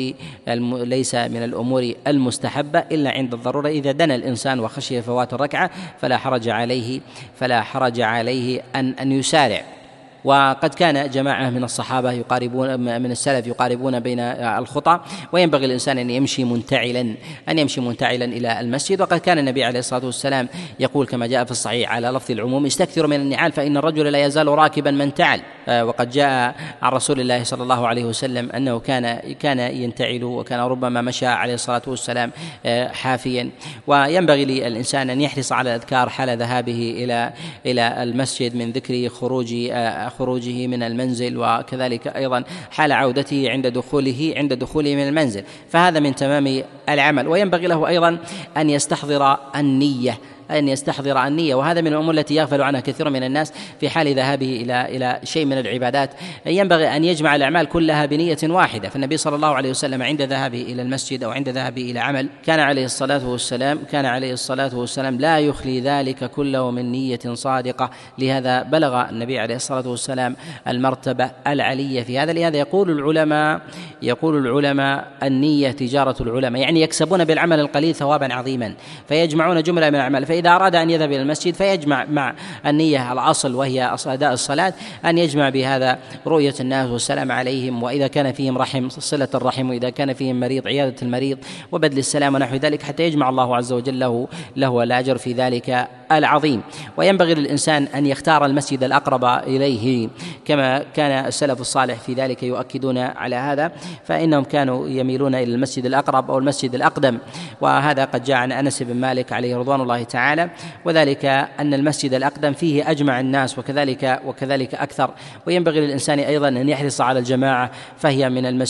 الأمور المستحبة إلا عند الضرورة. إذا دنا الإنسان وخشي فوات الركعة فلا حرج عليه أن يسارع. وقد كان جماعة من الصحابة من السلف يقاربون بين الخطى، وينبغي الإنسان أن يمشي منتعلا إلى المسجد. وقد كان النبي عليه الصلاة والسلام يقول كما جاء في الصحيح على لفظ العموم: استكثروا من النعال فإن الرجل لا يزال راكبا من تعل. وقد جاء عن رسول الله صلى الله عليه وسلم أنه كان ينتعل، وكان ربما مشى عليه الصلاة والسلام حافيا. وينبغي للإنسان أن يحرص على الأذكار حال ذهابه إلى المسجد من ذكر خروجه من المنزل، وكذلك أيضا حال عودته عند دخوله من المنزل، فهذا من تمام العمل. وينبغي له أيضا أن يستحضر النية أن يستحضر النية. وهذا من الأمور التي يغفل عنها كثير من الناس في حال ذهابه إلى شيء من العبادات. ينبغي أن يجمع الأعمال كلها بنية واحدة. فالنبي صلى الله عليه وسلم عند ذهابه إلى المسجد أو عند ذهابه إلى عمل كان عليه الصلاة والسلام لا يخلي ذلك كله من نية صادقة. لهذا بلغ النبي عليه الصلاة والسلام المرتبة العلية في هذا. لهذا يقول العلماء النية تجارة العلماء، يعني يكسبون بالعمل القليل ثوابا عظيما، فيجمعون جملة من الأعمال. فإذا أراد أن يذهب إلى المسجد فيجمع مع النية الأصل وهي أداء الصلاة أن يجمع بهذا رؤية الناس والسلام عليهم، وإذا كان فيهم رحم صلة الرحم، وإذا كان فيهم مريض عيادة المريض وبذل السلام ونحو ذلك، حتى يجمع الله عز وجل له الأجر في ذلك العظيم. وينبغي للإنسان أن يختار المسجد الأقرب إليه، كما كان السلف الصالح في ذلك يؤكدون على هذا، فإنهم كانوا يميلون إلى المسجد الأقرب أو المسجد الأقدم. وهذا قد جاء عن أنس بن مالك عليه رضوان الله تعالى، وذلك أن المسجد الأقدم فيه أجمع الناس وكذلك أكثر. وينبغي للإنسان أيضا أن يحرص على الجماعة، فهي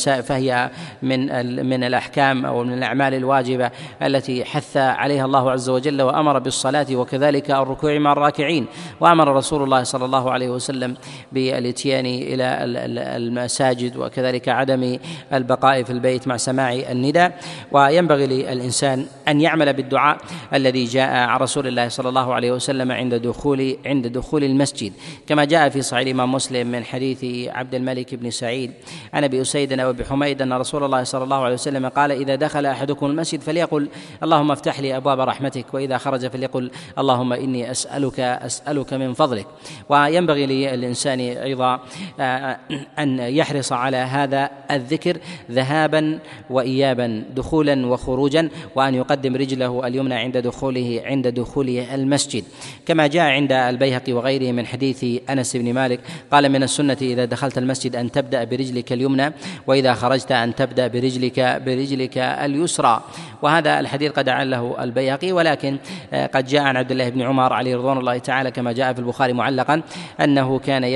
من الأحكام أو من الأعمال الواجبة التي حث عليها الله عز وجل وأمر بالصلاة وكذلك الركوع مع الراكعين. وأمر رسول الله صلى الله عليه وسلم بالاتيان إلى المساجد وكذلك عدم البقاء في البيت مع سماع النداء. وينبغي للإنسان أن يعمل بالدعاء الذي جاء عن رسول الله صلى الله عليه وسلم عند دخول المسجد، كما جاء في صحيح الإمام مسلم من حديث عبد الملك بن سعيد عن أبي أسيد وأبي حميد أن رسول الله صلى الله عليه وسلم قال: إذا دخل أحدكم المسجد فليقل اللهم افتح لي أبواب رحمتك، وإذا خرج فليقل اللهم إني أسألك من فضلك. وينبغي للإنسان أيضا أن يحرص على هذا الذكر ذهابا وإيابا، دخولا وخروجا، وأن يقدم رجله اليمنى عند دخوله المسجد، كما جاء عند البيهقي وغيره من حديث أنس بن مالك قال: من السنة إذا دخلت المسجد أن تبدأ برجلك اليمنى، وإذا خرجت أن تبدأ برجلك اليسرى. وهذا الحديث قد عله البيهقي، ولكن قد جاء عن عبد الله بن عمر عليه رضوان الله تعالى كما جاء في البخاري معلقا أنه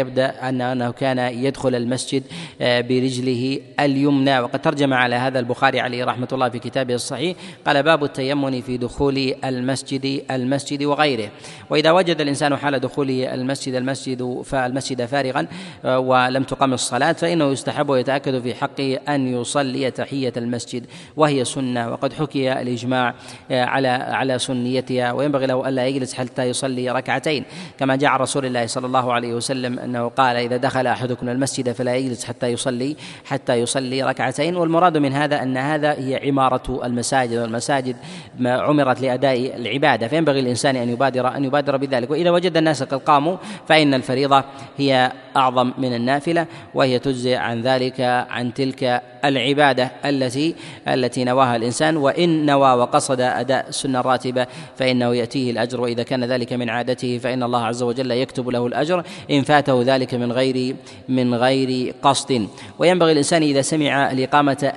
كان يدخل المسجد برجله اليمنى. وقد ترجم على هذا البخاري عليه رحمة الله في كتابه الصحيح، قال: باب التيمن في دخول المسجد وغيره. وإذا وجد الإنسان حال دخوله المسجد فارغا ولم تقم الصلاة فإنه يستحب ويتأكد في حقه أن يصلي تحية المسجد، وهي سنة، وقد حكي الإجماع على سنيتها. وينبغي له ألا يجلس حتى يصلي ركعتين، كما جاء عن رسول الله صلى الله عليه وسلم أنه قال: إذا دخل أحدكم المسجد فلا يجلس حتى يصلي ركعتين. والمراد من هذا أن هذا هي عمارة المساجد، والمساجد عمرت لأداء العبادة، فينبغي الإنسان أن يبادر بذلك. وإذا وجد الناس قد قاموا فإن الفريضة هي أعظم من النافلة، وهي تجزي عن ذلك عن تلك العبادة التي نواها الإنسان. وإن نوى وقصد أداء السنة الراتبة فإنه يأتيه الأجر، وإذا كان ذلك من عادته فإن الله عز وجل يكتب له الأجر إن فاته ذلك من غير قصد. وينبغي الإنسان إذا سمع الإقامة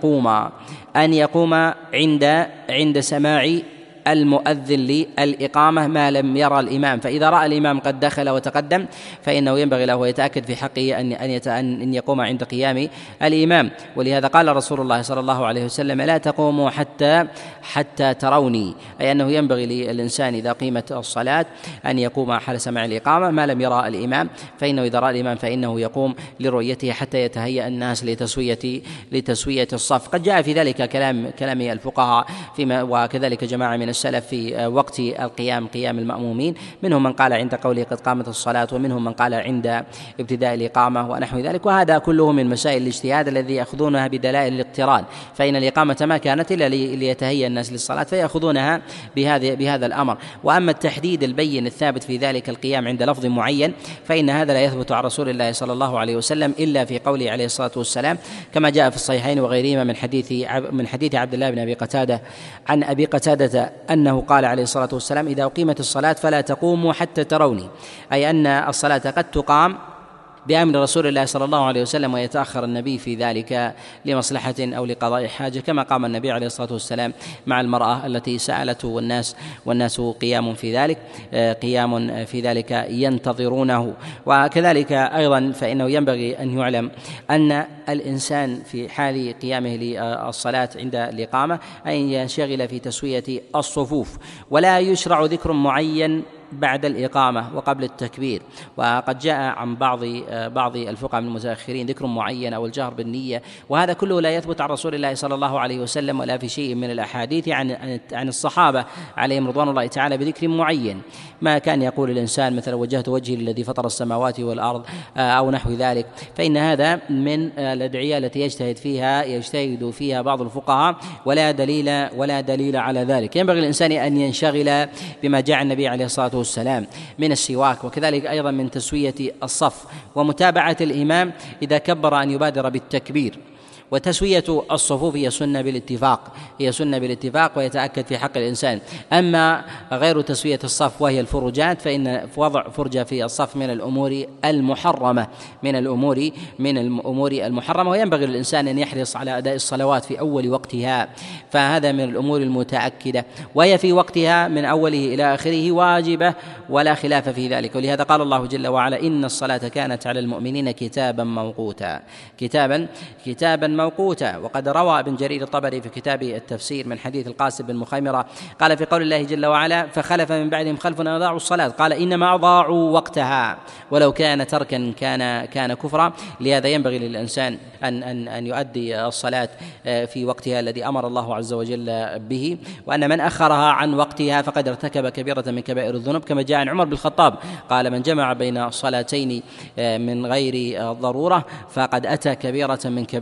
أن يقوم عند سماع المؤذن للإقامة ما لم يرى الإمام. فإذا رأى الإمام قد دخل وتقدم فإنه ينبغي له ويتأكد في حقه أن يقوم عند قيام الإمام. ولهذا قال رسول الله صلى الله عليه وسلم: لا تقوموا حتى تروني، أي أنه ينبغي للإنسان إذا قيمت الصلاة أن يقوم حال سماع الإقامة ما لم يرى الإمام، فإنه إذا رأى الإمام فإنه يقوم لرؤيته حتى يتهيأ الناس لتسوية الصف. قد جاء في ذلك كلام الفقهاء وكذلك جماعة من السلف في وقت قيام المأمومين، منهم من قال عند قوله قد قامت الصلاة، ومنهم من قال عند ابتداء الإقامة ونحو ذلك. وهذا كله من مسائل الاجتهاد الذي يأخذونها بدلائل الاقتران، فإن الإقامة ما كانت إلا ليتهيأ الناس للصلاة فيأخذونها بهذا الأمر. وأما التحديد البين الثابت في ذلك القيام عند لفظ معين فإن هذا لا يثبت عن رسول الله صلى الله عليه وسلم إلا في قوله عليه الصلاة والسلام، كما جاء في الصحيحين وغيرهما من حديث عبد الله بن أبي قتادة عن أبي قتادة أنه قال عليه الصلاة والسلام: إذا أقيمت الصلاة فلا تقوموا حتى تروني، أي أن الصلاة قد تقام بأمر رسول الله صلى الله عليه وسلم ويتأخر النبي في ذلك لمصلحة أو لقضاء حاجة، كما قام النبي عليه الصلاة والسلام مع المرأة التي سألته والناس قيام في ذلك ينتظرونه. وكذلك أيضا فإنه ينبغي أن يعلم أن الإنسان في حال قيامه للصلاة عند الإقامة أن ينشغل في تسوية الصفوف، ولا يشرع ذكر معين بعد الإقامة وقبل التكبير. وقد جاء عن بعض الفقهاء من المتأخرين ذكر معين أو الجهر بالنية، وهذا كله لا يثبت عن رسول الله صلى الله عليه وسلم ولا في شيء من الأحاديث عن الصحابة عليهم رضوان الله تعالى بذكر معين. ما كان يقول الإنسان مثلا وجهت وجهي للذي فطر السماوات والأرض أو نحو ذلك، فإن هذا من الأدعية التي يجتهد فيها بعض الفقهاء ولا دليل على ذلك. ينبغي الإنسان أن ينشغل بما جاء النبي عليه الصلاة والسلام من السواك، وكذلك أيضا من تسوية الصف ومتابعة الإمام إذا كبر أن يبادر بالتكبير. وتسوية الصفوف هي سنة بالاتفاق ويتأكد في حق الإنسان. أما غير تسوية الصف وهي الفرجات فإن وضع فرجة في الصف من الأمور المحرمة، وينبغي للإنسان أن يحرص على أداء الصلوات في أول وقتها، فهذا من الأمور المتأكدة، وهي في وقتها من أوله إلى آخره واجبة ولا خلاف في ذلك. ولهذا قال الله جل وعلا إن الصلاة كانت على المؤمنين كتابا موقوتا. وقد روى ابن جرير الطبري في كتاب التفسير من حديث القاسم بن مخيمرة قال في قول الله جل وعلا فخلف من بعدهم خلف أضاعوا الصلاة، قال إنما أضاعوا وقتها ولو كان تركا كان كفرا. لهذا ينبغي للإنسان أن يؤدي الصلاة في وقتها الذي أمر الله عز وجل به، وأن من أخرها عن وقتها فقد ارتكب كبيرة من كبائر الذنوب، كما جاء عن عمر بن الخطاب قال من جمع بين صلاتين من غير ضرورة فقد أتى كبيرة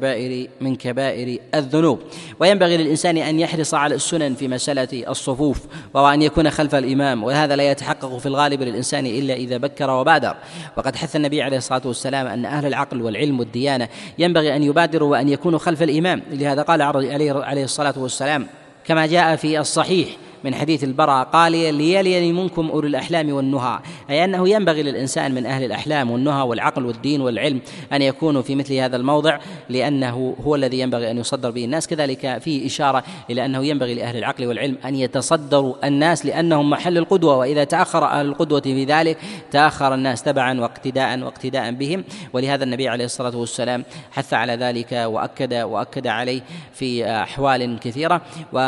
من كبائر الذنوب. وينبغي للإنسان أن يحرص على السنن في مسألة الصفوف، وأن يكون خلف الإمام، وهذا لا يتحقق في الغالب للإنسان إلا إذا بكر وبادر. وقد حث النبي عليه الصلاة والسلام أن أهل العقل والعلم والديانة ينبغي أن يبادروا وأن يكونوا خلف الإمام. لهذا قال عليه الصلاة والسلام كما جاء في الصحيح من حديث البراء قال ليلي منكم أولو الأحلام والنهى، أي أنه ينبغي للإنسان من أهل الأحلام والنهى والعقل والدين والعلم أن يكونوا في مثل هذا الموضع، لأنه هو الذي ينبغي أن يصدر به الناس. كذلك فيه إشارة إلى أنه ينبغي لأهل العقل والعلم أن يتصدروا الناس لأنهم محل القدوة، وإذا تأخر أهل القدوة في ذلك تأخر الناس تبعا واقتداء بهم. ولهذا النبي عليه الصلاة والسلام حث على ذلك وأكد عليه في أحوال كثيرة.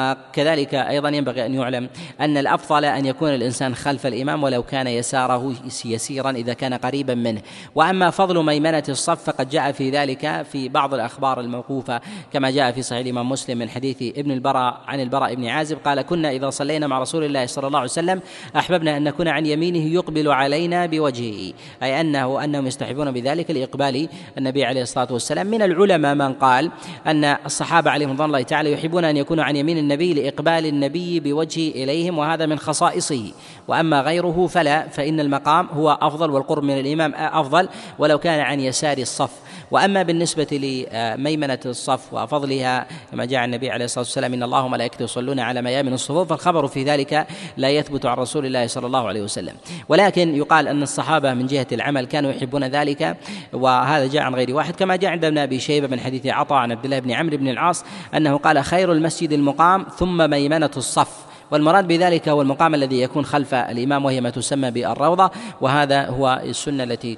وكذلك أيضا ينبغي أن يعلم أن الأفضل أن يكون الإنسان خلف الإمام ولو كان يساره يسيرا إذا كان قريبا منه. وأما فضل ميمنة الصف فقد جاء في ذلك في بعض الأخبار الموقوفة، كما جاء في صحيح الإمام مسلم من حديث ابن البراء عن البراء بن عازب قال كنا إذا صلينا مع رسول الله صلى الله عليه وسلم أحببنا أن نكون عن يمينه يقبل علينا بوجهه، أي أنهم يستحبون بذلك لإقبال النبي عليه الصلاة والسلام. من العلماء من قال أن الصحابة عليهم رضوان الله تعالى يحبون أن يكونوا عن يمين النبي لإقبال النبي بوجهه إليهم، وهذا من خصائصه. وأما غيره فإن المقام هو أفضل والقرب من الإمام أفضل ولو كان عن يسار الصف. وأما بالنسبة لميمنة الصف وفضلها كما جاء النبي عليه الصلاة والسلام إن الله وملائكته يصلون على ميامن الصفوف، فالخبر في ذلك لا يثبت عن رسول الله صلى الله عليه وسلم. ولكن يقال أن الصحابة من جهة العمل كانوا يحبون ذلك، وهذا جاء عن غير واحد، كما جاء عند ابن أبي شيبة من حديث عطاء عن عبد الله بن عمرو بن العاص أنه قال خير المسجد المقام ثم ميمنة الصف. والمراد بذلك هو المقام الذي يكون خلف الإمام وهي ما تسمى بالروضة، وهذا هو السنة التي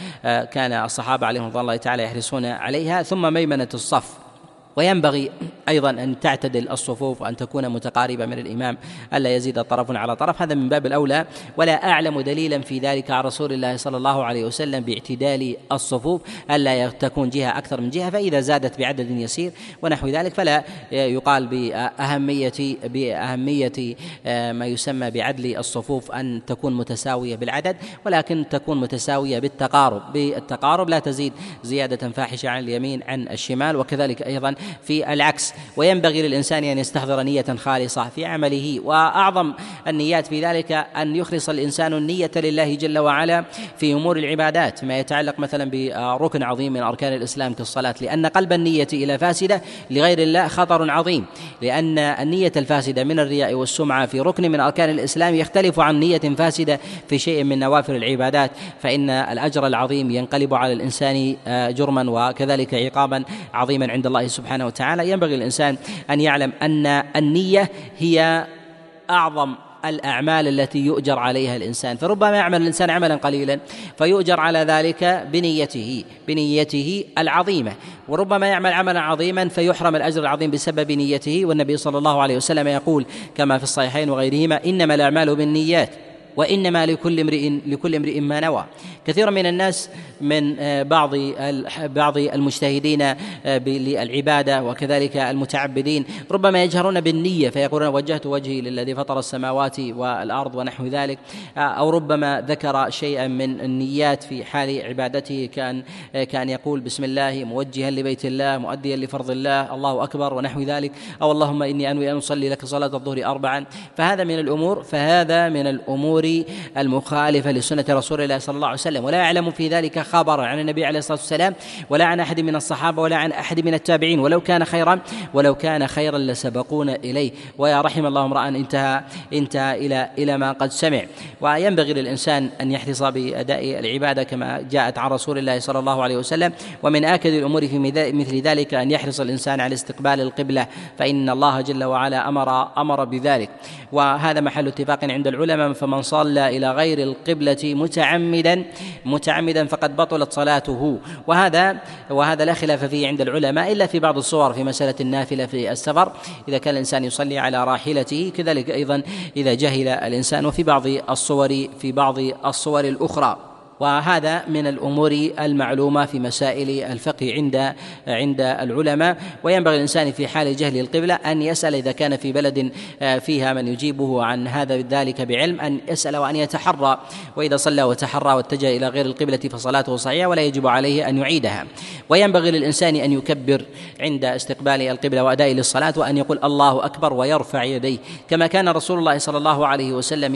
كان الصحابة عليهم رضي الله تعالى يحرصون عليها، ثم ميمنة الصف. وينبغي أيضا أن تعتدل الصفوف وأن تكون متقاربة من الإمام، ألا يزيد طرف على طرف، هذا من باب الأولى. ولا أعلم دليلا في ذلك عن رسول الله صلى الله عليه وسلم باعتدال الصفوف، ألا تكون جهة أكثر من جهة، فإذا زادت بعدد يسير ونحو ذلك فلا يقال بأهمية ما يسمى بعدل الصفوف أن تكون متساوية بالعدد، ولكن تكون متساوية بالتقارب لا تزيد زيادة فاحشة عن اليمين عن الشمال. وكذلك أيضا في العكس. وينبغي للإنسان أن يستحضر نية خالصة في عمله، وأعظم النيات في ذلك أن يخلص الإنسان النية لله جل وعلا في أمور العبادات، ما يتعلق مثلا بركن عظيم من أركان الإسلام كالصلاة، لأن قلب النية إلى فاسدة لغير الله خطر عظيم، لأن النية الفاسدة من الرياء والسمعة في ركن من أركان الإسلام يختلف عن نية فاسدة في شيء من نوافل العبادات، فإن الأجر العظيم ينقلب على الإنسان جرما وكذلك عقابا عظيما عند الله سبحانه وتعالى. ينبغي الإنسان أن يعلم أن النية هي أعظم الأعمال التي يؤجر عليها الإنسان، فربما يعمل الإنسان عملا قليلا فيؤجر على ذلك بنيته العظيمة، وربما يعمل عملا عظيما فيحرم الأجر العظيم بسبب نيته. والنبي صلى الله عليه وسلم يقول كما في الصحيحين وغيرهما: إنما الأعمال بالنيات وإنما لكل امرئ ما نوى. كثير من الناس من بعض المجتهدين للعبادة وكذلك المتعبدين ربما يجهرون بالنية فيقولون: وجهت وجهي للذي فطر السماوات والأرض ونحو ذلك، أو ربما ذكر شيئا من النيات في حال عبادته كان يقول: بسم الله موجها لبيت الله مؤديا لفرض الله، الله أكبر ونحو ذلك، أو اللهم إني أنوي أن أصلي لك صلاة الظهر 4. فهذا من الأمور المخالفة لسنة رسول الله صلى الله عليه وسلم، ولا يعلم في ذلك خبرا عن النبي عليه الصلاة والسلام ولا عن أحد من الصحابة ولا عن أحد من التابعين، ولو كان خيرا لسبقونا إليه. ويا رحم الله امرأ انتهى إلى ما قد سمع. وينبغي للإنسان أن يحرص بأداء العبادة كما جاءت عن رسول الله صلى الله عليه وسلم. ومن آكد الأمور في مثل ذلك أن يحرص الإنسان على استقبال القبلة، فإن الله جل وعلا أمر بذلك، وهذا محل اتفاق عند العلماء. فمن صلى إلى غير القبلة متعمدا فقد بطلت صلاته، وهذا لا خلاف فيه عند العلماء إلا في بعض الصور في مسألة النافلة في السفر إذا كان الإنسان يصلي على راحلته، كذلك أيضا إذا جهل الإنسان، وفي بعض الصور الأخرى. وهذا من الأمور المعلومة في مسائل الفقه عند العلماء. وينبغي الإنسان في حال جهل القبلة أن يسأل إذا كان في بلد فيها من يجيبه عن ذلك بعلم، أن يسأل وأن يتحرى، وإذا صلى وتحرى واتجه إلى غير القبلة فصلاته صحيحة ولا يجب عليه أن يعيدها. وينبغي للإنسان أن يكبر عند استقبال القبلة وأداء للصلاة، وأن يقول الله أكبر ويرفع يديه كما كان رسول الله صلى الله عليه وسلم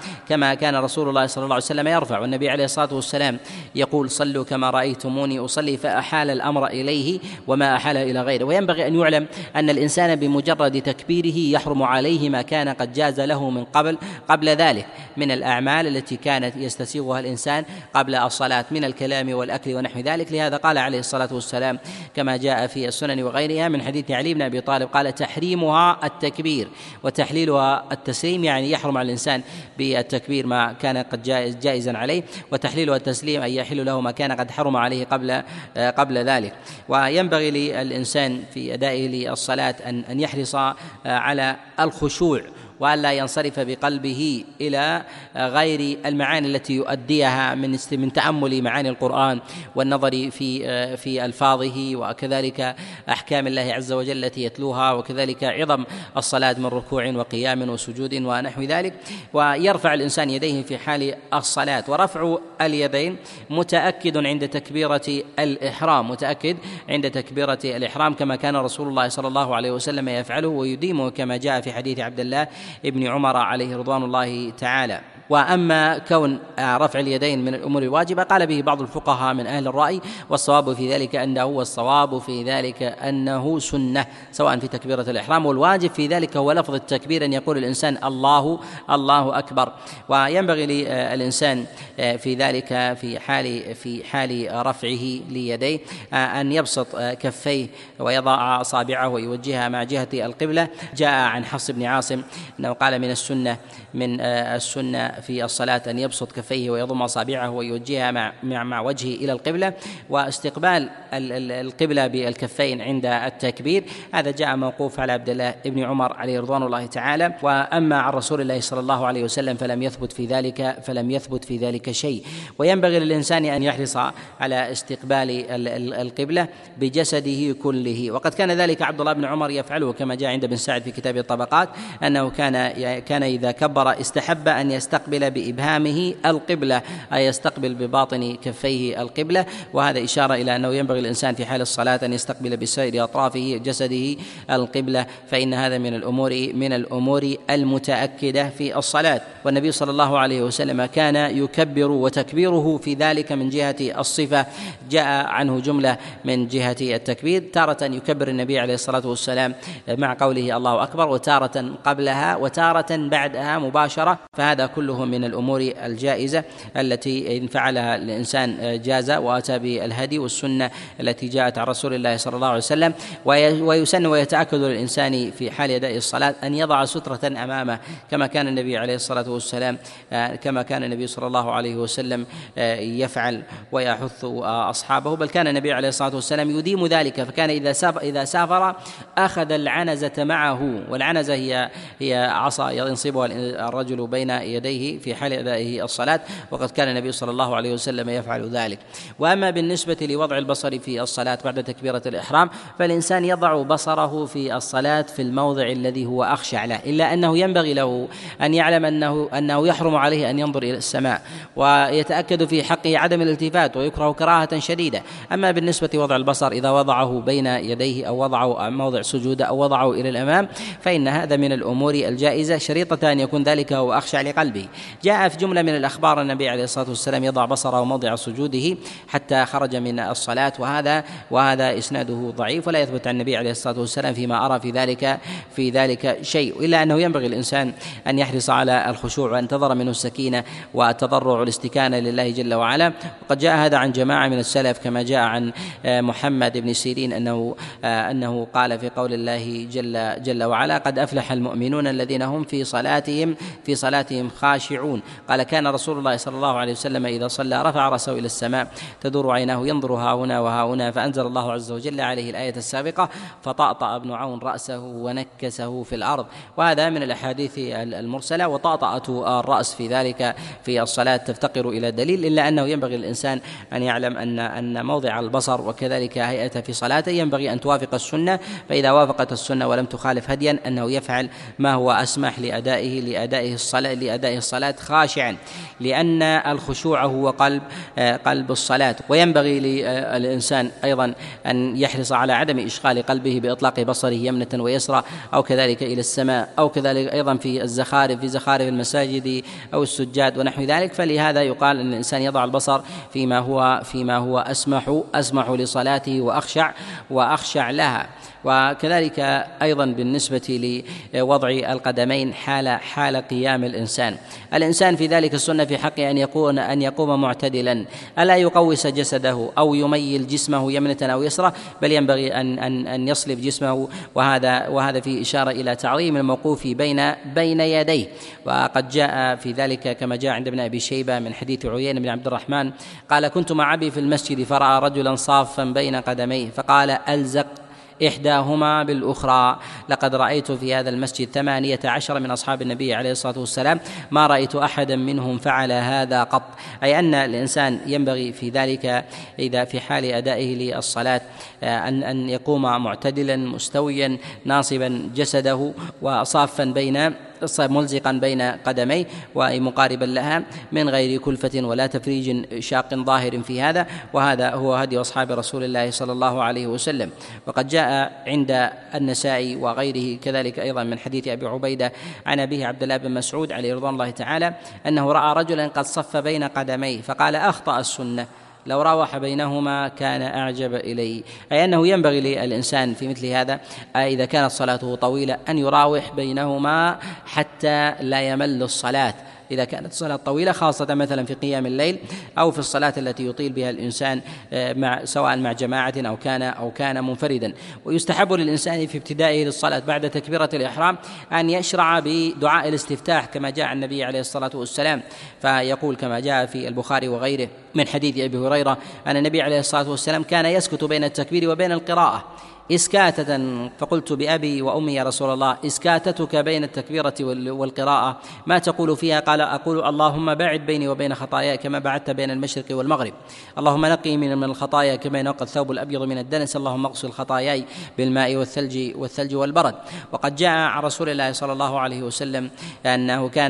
يرفع. والنبي عليه الصلاة والسلام يقول: صلوا كما رأيتموني أصلي، فأحال الأمر إليه وما أحال إلى غيره. وينبغي أن يعلم أن الإنسان بمجرد تكبيره يحرم عليه ما كان قد جاز له من قبل ذلك من الأعمال التي كانت يستسيغها الإنسان قبل الصلاة من الكلام والأكل ونحو ذلك. لهذا قال عليه الصلاة والسلام كما جاء في السنن وغيرها من حديث علي بن أبي طالب قال: تحريمها التكبير وتحليلها التسليم، يعني يحرم على الإنسان بالتكبير ما كان قد جائزا عليه، وتحليل والتسليم أن يحل له ما كان قد حرم عليه قبل ذلك. وينبغي للإنسان في أدائه للصلاة أن يحرص على الخشوع وألا ينصرف بقلبه إلى غير المعاني التي يؤديها من تأمل معاني القرآن والنظر في ألفاظه، وكذلك أحكام الله عز وجل التي يتلوها، وكذلك عظم الصلاة من ركوع وقيام وسجود ونحو ذلك. ويرفع الإنسان يديه في حال الصلاة، ورفع اليدين متأكد عند تكبيرة الإحرام كما كان رسول الله صلى الله عليه وسلم يفعله ويديمه كما جاء في حديث عبد الله ابن عمر عليه رضوان الله تعالى. وأما كون رفع اليدين من الأمور الواجبة قال به بعض الفقهاء من أهل الرأي، والصواب في ذلك أنه سنة سواء في تكبيرة الإحرام، والواجب في ذلك هو لفظ التكبير أن يقول الإنسان الله أكبر. وينبغي للإنسان في ذلك في حال رفعه ليديه أن يبسط كفيه ويضع أصابعه ويوجهها مع جهة القبلة. جاء عن حفص بن عاصم أنه قال من السنة في الصلاة أن يبسط كفيه ويضم أصابعه ويوجهها مع وجهه إلى القبلة، واستقبال القبلة بالكفين عند التكبير هذا جاء موقوف على عبد الله ابن عمر عليه رضوان الله تعالى. وأما عن رسول الله صلى الله عليه وسلم فلم يثبت في ذلك شيء. وينبغي للإنسان أن يحرص على استقبال القبلة بجسده كله، وقد كان ذلك عبد الله بن عمر يفعله كما جاء عند ابن سعد في كتاب الطبقات أنه كان إذا كبر استحب أن يستقبل يستقبل بإبهامه القبلة، أي يستقبل بباطن كفيه القبلة. وهذا إشارة إلى أنه ينبغي الإنسان في حال الصلاة أن يستقبل بسائر أطرافه جسده القبلة، فإن هذا من الأمور المتأكدة في الصلاة. والنبي صلى الله عليه وسلم كان يكبر، وتكبيره في ذلك من جهة الصفة جاء عنه جملة من جهة التكبير. تارة يكبر النبي عليه الصلاة والسلام مع قوله الله أكبر، وتارة قبلها وتارة بعدها مباشرة، فهذا كله من الأمور الجائزة التي إن فعلها الإنسان جاز وأتى بالهدي والسنة التي جاءت عن رسول الله صلى الله عليه وسلم. ويسن ويتأكد للإنسان في حال أداء الصلاة أن يضع سترة أمامه كما كان النبي عليه الصلاة والسلام كما كان النبي صلى الله عليه وسلم يفعل ويحث أصحابه، بل كان النبي عليه الصلاة والسلام يديم ذلك. فكان إذا سافر أخذ العنزة معه، والعنزة هي عصا ينصبها الرجل بين يديه في حال أدائه الصلاة، وقد كان النبي صلى الله عليه وسلم يفعل ذلك. وأما بالنسبة لوضع البصر في الصلاة بعد تكبيرة الإحرام، فالإنسان يضع بصره في الصلاة في الموضع الذي هو أخشع له، إلا أنه ينبغي له أن يعلم أنه يحرم عليه أن ينظر إلى السماء، ويتأكد في حقه عدم الالتفات، ويكره كراهة شديدة. أما بالنسبة لوضع البصر إذا وضعه بين يديه أو وضعه موضع سجود أو وضعه إلى الأمام، فإن هذا من الأمور الجائزة، شريطة أن يكون ذلك هو أخشع لقلبه. جاء في جملة من الأخبار النبي عليه الصلاة والسلام يضع بصره موضع سجوده حتى خرج من الصلاة، وهذا إسناده ضعيف، ولا يثبت عن النبي عليه الصلاة والسلام فيما أرى في ذلك شيء، إلا أنه ينبغي الإنسان أن يحرص على الخشوع وأن تظهر منه السكينة والتضرع والاستكانة لله جل وعلا. وقد جاء هذا عن جماعة من السلف، كما جاء عن محمد بن سيرين أنه قال في قول الله جل وعلا: قد أفلح المؤمنون الذين هم في صلاتهم خاشعون. قال: كان رسول الله صلى الله عليه وسلم إذا صلى رفع رأسه إلى السماء تدور عيناه ينظر ها هنا وها هنا، فأنزل الله عز وجل عليه الآية السابقة: فطأطأ ابن عون رأسه ونكسه في الأرض. وهذا من الأحاديث المرسلة، وطأطأة الرأس في ذلك في الصلاة تفتقر إلى دليل، إلا أنه ينبغي للإنسان أن يعلم أن موضع البصر وكذلك هيئته في صلاته ينبغي أن توافق السنة، فإذا وافقت السنة ولم تخالف هديا أنه يفعل ما هو أسمح لأدائه الصلاة خاشعا، لأن الخشوع هو قلب الصلاة. وينبغي للإنسان أيضا أن يحرص على عدم إشغال قلبه بإطلاق بصره يمنة ويسرى، أو كذلك إلى السماء، أو كذلك أيضا في زخارف المساجد أو السجاد ونحو ذلك. فلهذا يقال أن الإنسان يضع البصر فيما هو أسمح لصلاته وأخشع لها. وكذلك أيضا بالنسبة لوضع القدمين حال قيام الإنسان في ذلك السنة في حقه أن يقوم معتدلا، ألا يقوس جسده أو يميل جسمه يمنة أو يسرى، بل ينبغي أن يصلب جسمه، وهذا في إشارة إلى تعظيم الموقوف بين يديه. وقد جاء في ذلك كما جاء عند ابن أبي شيبة من حديث عيينة بن عبد الرحمن قال: كنت مع أبي في المسجد فرأى رجلا صافا بين قدميه، فقال: ألزق إحداهما بالأخرى. لقد رأيت في هذا المسجد 18 من أصحاب النبي عليه الصلاة والسلام، ما رأيت أحدا منهم فعل هذا قط. أي أن الإنسان ينبغي في ذلك إذا في حال أدائه للصلاة أن يقوم معتدلا مستويا ناصبا جسده وصافا ملزقا بين قدميه ومقاربا لها من غير كلفة ولا تفريج شاق ظاهر في هذا، وهذا هو هدي أصحاب رسول الله صلى الله عليه وسلم. وقد جاء عند النسائي وغيره كذلك أيضا من حديث أبي عبيدة عن أبيه عبد الله بن مسعود عليه رضوان الله تعالى أنه رأى رجلا قد صف بين قدميه فقال: أخطأ السنة، لو راوح بينهما كان أعجب إلي. أي أنه ينبغي للإنسان في مثل هذا إذا كانت صلاته طويلة أن يراوح بينهما حتى لا يمل الصلاة. إذا كانت الصلاة طويلة خاصة مثلا في قيام الليل أو في الصلاة التي يطيل بها الإنسان سواء مع جماعة أو كان منفردا. ويستحب للإنسان في ابتدائه للصلاة بعد تكبيرة الإحرام أن يشرع بدعاء الاستفتاح كما جاء عن النبي عليه الصلاة والسلام، فيقول كما جاء في البخاري وغيره من حديث أبي هريرة أن النبي عليه الصلاة والسلام كان يسكت بين التكبير وبين القراءة، إسكاتة، فقلت بأبي وأمي يا رسول الله إسكاتتك بين التكبيرة والقراءة ما تقول فيها؟ قال أقول اللهم باعد بيني وبين خطاياي كما بعدت بين المشرق والمغرب، اللهم نقي من الخطايا كما ينقى الثوب الأبيض من الدنس، اللهم اغسل خطاياي بالماء والثلج والبرد. وقد جاء عن رسول الله صلى الله عليه وسلم أنه كان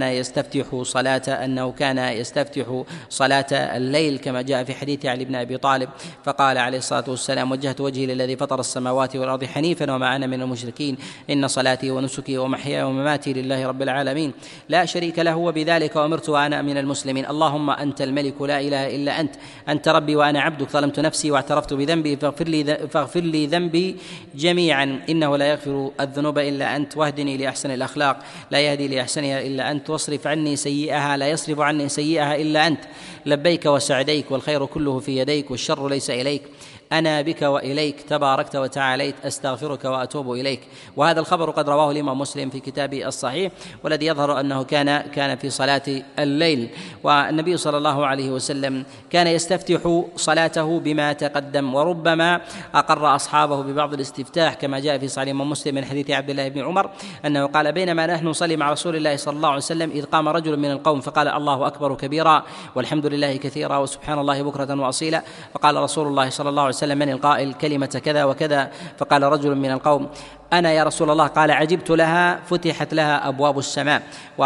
يستفتح صلاة الليل كما جاء في حديث علي بن أبي طالب، فقال عليه الصلاة والسلام وجهت وجهي للذي فطر السماوات والأرض حنيفا وما أنا من المشركين، إن صلاتي ونسكي ومحياي ومماتي لله رب العالمين لا شريك له وبذلك وأمرت وأنا من المسلمين، اللهم أنت الملك لا إله إلا أنت ربي وأنا عبدك ظلمت نفسي واعترفت بذنبي فاغفر لي ذنبي جميعا إنه لا يغفر الذنوب إلا أنت، واهدني لأحسن الأخلاق لا يهدي لأحسنها إلا أنت، واصرف عني سيئها لا يصرف عني سيئها إلا أنت، لبيك وسعديك والخير كله في يديك والشر ليس إليك، أنا بك وإليك تباركت وتعاليت أستغفرك وأتوب إليك. وهذا الخبر قد رواه الإمام مسلم في كتابه الصحيح، والذي يظهر أنه كان في صلاة الليل. والنبي صلى الله عليه وسلم كان يستفتح صلاته بما تقدم، وربما أقر أصحابه ببعض الاستفتاح كما جاء في صحيح الإمام مسلم من حديث عبد الله بن عمر أنه قال بينما نحن نصلي مع رسول الله صلى الله عليه وسلم إذ قام رجل من القوم فقال الله أكبر كبيرا والحمد لله كثيرا وسبحان الله بكرة وأصيلا، فقال رسول الله صلى الله عليه وسلم من القائل كلمة كذا وكذا؟ فقال رجل من القوم أنا يا رسول الله، قال عجبت لها فتحت لها أبواب السماء.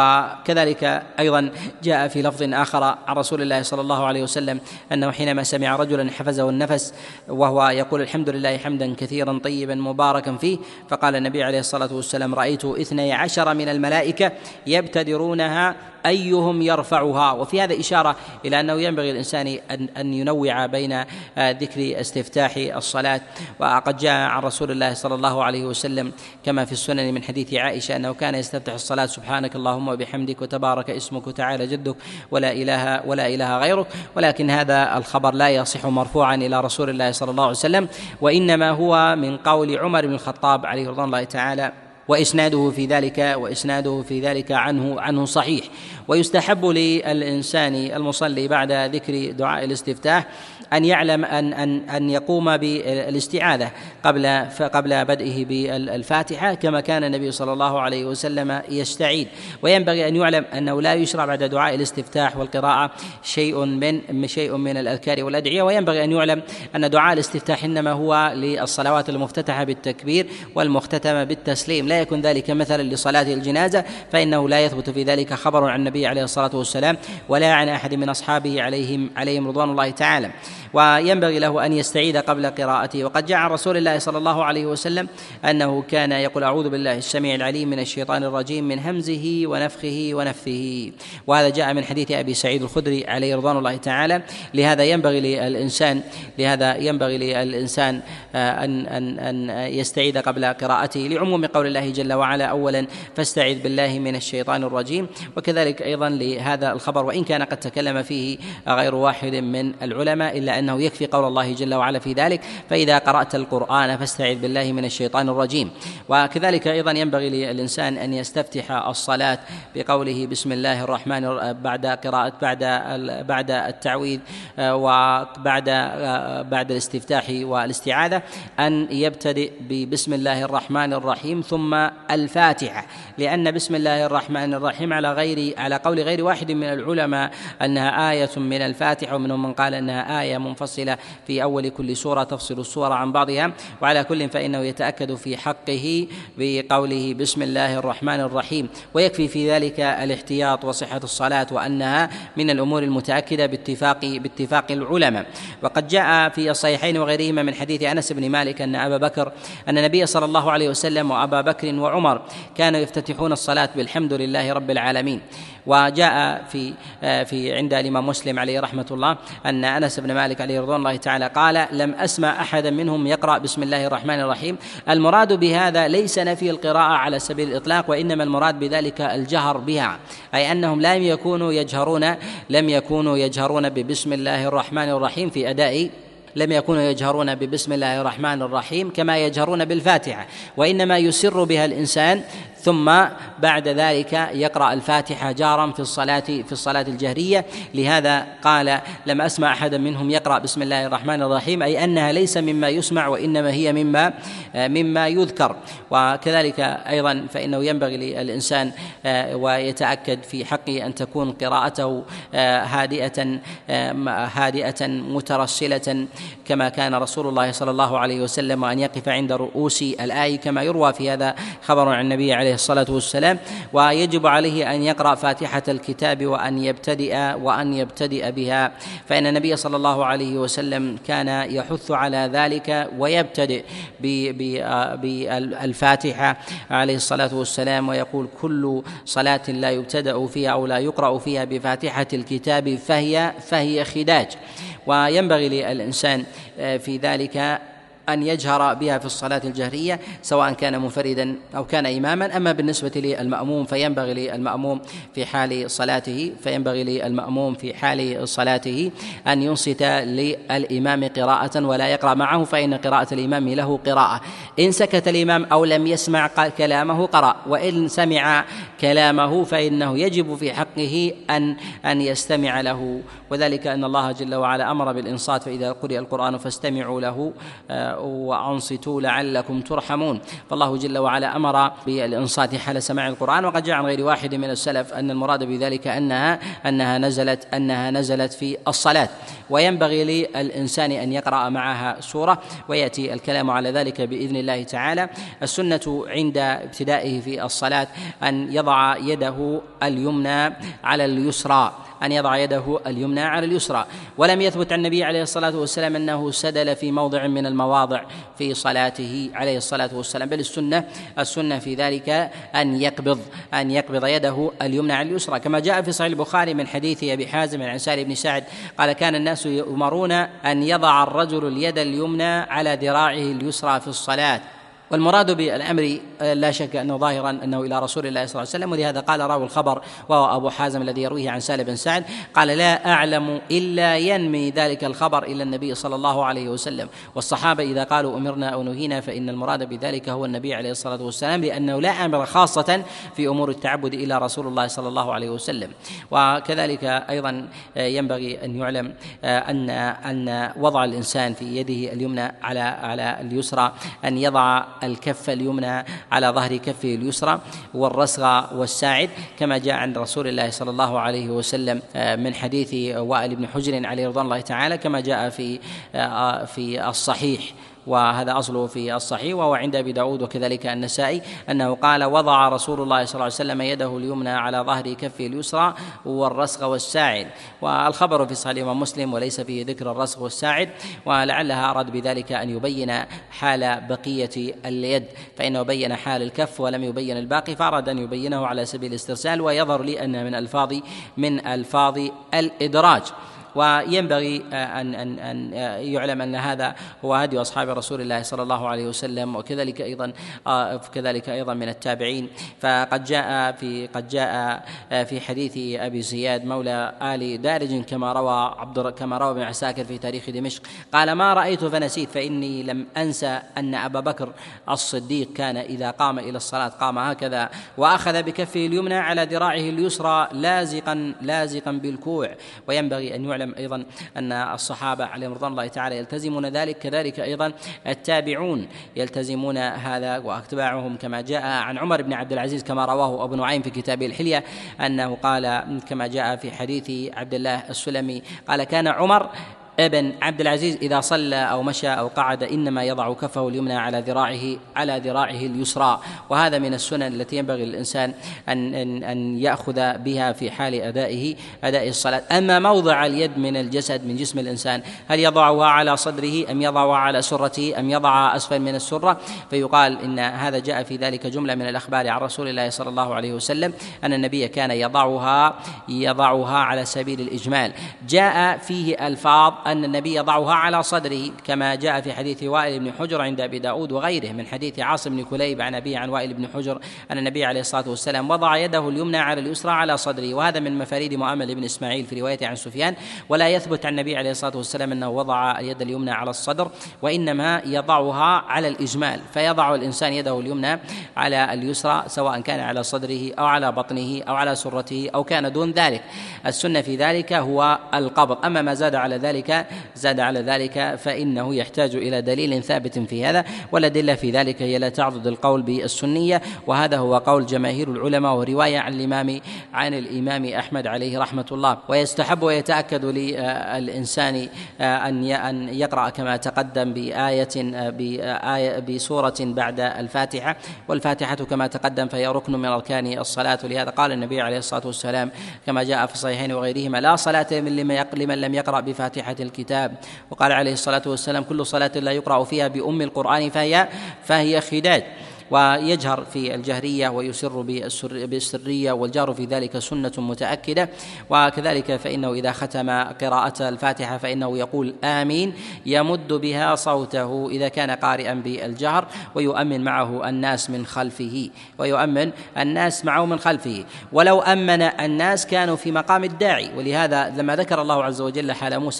وكذلك أيضا جاء في لفظ آخر عن رسول الله صلى الله عليه وسلم أنه حينما سمع رجلا حفزه النفس وهو يقول الحمد لله حمدا كثيرا طيبا مباركا فيه، فقال النبي عليه الصلاة والسلام رأيت 12 من الملائكة يبتدرونها أيهم يرفعها. وفي هذا إشارة إلى أنه ينبغي الإنسان أن ينوع بين ذكر استفتاح الصلاة. وقد جاء عن رسول الله صلى الله عليه وسلم كما في السنن من حديث عائشة أنه كان يستفتح الصلاة سبحانك اللهم وبحمدك وتبارك اسمك وتعالى جدك ولا إله غيرك، ولكن هذا الخبر لا يصح مرفوعا إلى رسول الله صلى الله عليه وسلم، وإنما هو من قول عمر بن الخطاب عليه رضوان الله تعالى، وإسناده في ذلك عنه صحيح. ويستحب للإنسان المصلي بعد ذكر دعاء الاستفتاح أن يعلم أن يقوم بالاستعاذة قبل بدئه بالفاتحة كما كان النبي صلى الله عليه وسلم يستعيذ. وينبغي أن يعلم أنه لا يشرع بعد دعاء الاستفتاح والقراءة شيء من الأذكار والأدعية، وينبغي أن يعلم أن دعاء الاستفتاح إنما هو للصلوات المفتتحة بالتكبير والمختتمة بالتسليم، لا يكون ذلك مثلا لصلاة الجنازة فإنه لا يثبت في ذلك خبر عن النبي عليه الصلاة والسلام ولا عن أحد من أصحابه عليهم رضوان الله تعالى. وينبغي له أن يستعيذ قبل قراءته. وقد جاء عن رسول الله صلى الله عليه وسلم أنه كان يقول أعوذ بالله السميع العليم من الشيطان الرجيم من همزه ونفخه ونفثه، وهذا جاء من حديث أبي سعيد الخدري عليه رضوان الله تعالى. لهذا ينبغي للإنسان أن يستعيذ قبل قراءته لعموم قول الله جل وعلا أولا فاستعذ بالله من الشيطان الرجيم. وكذلك أيضا لهذا الخبر وإن كان قد تكلم فيه غير واحد من العلماء إلا أنه يكفي قول الله جل وعلا في ذلك فإذا قرأت القرآن فاستعذ بالله من الشيطان الرجيم. وكذلك أيضا ينبغي للإنسان أن يستفتح الصلاة بقوله بسم الله الرحمن بعد قراءة بعد التعويذ بعد الاستفتاح والاستعاذة أن يبتدئ ببسم الله الرحمن الرحيم ثم الفاتحة، لأن بسم الله الرحمن الرحيم على قول غير واحد من العلماء أنها آية من الفاتحة، ومنهم من قال أنها آية منفصلة في أول كل سورة تفصل السورة عن بعضها. وعلى كل فإنه يتأكد في حقه بقوله بسم الله الرحمن الرحيم، ويكفي في ذلك الاحتياط وصحة الصلاة وأنها من الأمور المتأكدة باتفاق العلماء. وقد جاء في الصحيحين وغيرهما من حديث أنس بن مالك أن النبي صلى الله عليه وسلم وأبا بكر وعمر كانوا يفتتحون الصلاة بالحمد لله رب العالمين. وجاء في عند الإمام مسلم عليه رحمة الله أن أنس بن مالك عليه رضوان الله تعالى قال لم أسمع أحدا منهم يقرأ بسم الله الرحمن الرحيم. المراد بهذا ليس نفي القراءة على سبيل الإطلاق، وإنما المراد بذلك الجهر بها، أي أنهم لم يكونوا يجهرون ببسم الله الرحمن الرحيم في أداء لم يكونوا يجهرون ببسم الله الرحمن الرحيم كما يجهرون بالفاتحة، وإنما يسر بها الإنسان ثم بعد ذلك يقرأ الفاتحة جارا في الصلاة الجهرية. لهذا قال: لم أسمع أحدا منهم يقرأ بسم الله الرحمن الرحيم، أي أنها ليس مما يسمع وإنما هي مما يذكر. وكذلك أيضا فإنه ينبغي للإنسان ويتأكد في حقه أن تكون قراءته هادئة مترسلة كما كان رسول الله صلى الله عليه وسلم، وأن يقف عند رؤوس الآية كما يروى في هذا خبر عن النبي عليه الصلاة والسلام. ويجب عليه أن يقرأ فاتحة الكتاب وأن يبتدئ بها، فإن النبي صلى الله عليه وسلم كان يحث على ذلك ويبتدئ بالفاتحة عليه الصلاة والسلام، ويقول: كل صلاة لا يبتدأ فيها أو لا يقرأ فيها بفاتحة الكتاب فهي خداج. وينبغي للإنسان في ذلك أن يجهر بها في الصلاة الجهرية سواء كان منفردا أو كان إماما. أما بالنسبة للمأموم فينبغي للمأموم في حال صلاته أن ينصت للإمام قراءة ولا يقرأ معه، فإن قراءة الإمام له قراءة. إن سكت الإمام أو لم يسمع كلامه قرأ، وإن سمع كلامه فإنه يجب في حقه أن يستمع له، وذلك أن الله جل وعلا أمر بالإنصات: فإذا قرئ القرآن فاستمعوا له وأنصتوا لعلكم ترحمون. فالله جل وعلا أمر بالإنصات حال سماع القرآن. وقد جاء عن غير واحد من السلف أن المراد بذلك أنها نزلت في الصلاة. وينبغي للإنسان أن يقرأ معها سورة، ويأتي الكلام على ذلك بإذن الله تعالى. السنة عند ابتدائه في الصلاة أن يضع يده اليمنى على اليسرى، ولم يثبت عن النبي عليه الصلاة والسلام أنه سدل في موضع من المواضع في صلاته عليه الصلاة والسلام، بل السنة في ذلك أن يقبض يده اليمنى على اليسرى، كما جاء في صحيح البخاري من حديث أبي حازم عن سالم بن سعد قال: كان الناس يؤمرون أن يضع الرجل اليد اليمنى على ذراعه اليسرى في الصلاة. والمراد بالأمر لا شك أنه ظاهرا أنه إلى رسول الله صلى الله عليه وسلم، ولهذا قال راوي الخبر وهو أبو حازم الذي يرويه عن سالم بن سعد قال: لا أعلم إلا ينمي ذلك الخبر إلى النبي صلى الله عليه وسلم. والصحابة إذا قالوا أمرنا أو نهينا فإن المراد بذلك هو النبي عليه الصلاة والسلام، لأنه لا أمر خاصة في أمور التعبد إلى رسول الله صلى الله عليه وسلم. وكذلك أيضا ينبغي أن يعلم أن وضع الإنسان في يده اليمنى على اليسرى أن يضع الكف اليمنى على ظهر كفه اليسرى والرسغ والساعد، كما جاء عن رسول الله صلى الله عليه وسلم من حديث وائل بن حجر عليه رضوان الله تعالى، كما جاء في الصحيح، وهذا أصله في الصحيح وهو عند أبي داود وكذلك النسائي، أنه قال: وضع رسول الله صلى الله عليه وسلم يده اليمنى على ظهر كفه اليسرى والرسغ والساعد. والخبر في صحيح الإمام مسلم وليس فيه ذكر الرسغ والساعد، ولعلها أراد بذلك أن يبين حال بقية اليد، فإنه بين حال الكف ولم يبين الباقي، فأراد أن يبينه على سبيل الاسترسال، ويظهر لي أن من ألفاظ الإدراج. وينبغي أن يعلم أن هذا هو هدي أصحاب رسول الله صلى الله عليه وسلم، وكذلك أيضا من التابعين. فقد جاء في حديث أبي زياد مولى آل دارج كما روى ابن عساكر في تاريخ دمشق قال: ما رأيت فنسيت، فإني لم أنسى أن أبا بكر الصديق كان إذا قام إلى الصلاة قام هكذا، وأخذ بكفه اليمنى على ذراعه اليسرى لازقا بالكوع. وينبغي أن يعلم أيضا أن الصحابة عليهم رضوان الله تعالى يلتزمون ذلك، كذلك أيضا التابعون يلتزمون هذا وأتباعهم، كما جاء عن عمر بن عبد العزيز كما رواه ابن نعيم في كتابه الحلية أنه قال كما جاء في حديث عبد الله السلمي قال: كان عمر ابن عبد العزيز إذا صلى أو مشى أو قعد إنما يضع كفه اليمنى على ذراعه اليسرى. وهذا من السنن التي ينبغي للإنسان أن يأخذ بها في حال أداء الصلاة. أما موضع اليد من الجسد من جسم الإنسان، هل يضعها على صدره أم يضعها على سرته أم يضعها أسفل من السرة؟ فيقال إن هذا جاء في ذلك جملة من الأخبار عن رسول الله صلى الله عليه وسلم أن النبي كان يضعها على سبيل الإجمال. جاء فيه ألفاظ أن النبي يضعها على صدره كما جاء في حديث وائل بن حجر عند أبي داود وغيره من حديث عاصم بن كليب عن أبيه عن وائل بن حجر أن النبي عليه الصلاة والسلام وضع يده اليمنى على اليسرى على صدره، وهذا من مفاريد مؤمل بن إسماعيل في روايته عن سفيان، ولا يثبت عن النبي عليه الصلاة والسلام أنه وضع اليد اليمنى على الصدر، وإنما يضعها على الإجمال، فيضع الإنسان يده اليمنى على اليسرى سواء كان على صدره أو على بطنه أو على سرته أو كان دون ذلك. السنة في ذلك هو القبض، أما ما زاد على ذلك فإنه يحتاج إلى دليل ثابت في هذا، والأدلة في ذلك هي لا تعضد القول بالسنية، وهذا هو قول جماهير العلماء ورواية عن الإمام أحمد عليه رحمة الله. ويستحب ويتأكد للإنسان أن يقرأ كما تقدم بسورة بعد الفاتحة، والفاتحة كما تقدم فهي ركن من أركان الصلاة، ولهذا قال النبي عليه الصلاة والسلام كما جاء في الصحيحين وغيرهما: لا صلاة لمن لم يقرأ بفاتحة الكتاب. وقال عليه الصلاة والسلام: كل صلاة لا يقرأ فيها بأم القرآن فهي خداج. ويجهر في الجهرية ويسر بالسرية، والجهر في ذلك سنة متأكدة. وكذلك فإنه إذا ختم قراءة الفاتحة فإنه يقول آمين، يمد بها صوته إذا كان قارئا بالجهر، ويؤمن معه الناس معه من خلفه. ولو أمن الناس كانوا في مقام الداعي، ولهذا لما ذكر الله عز وجل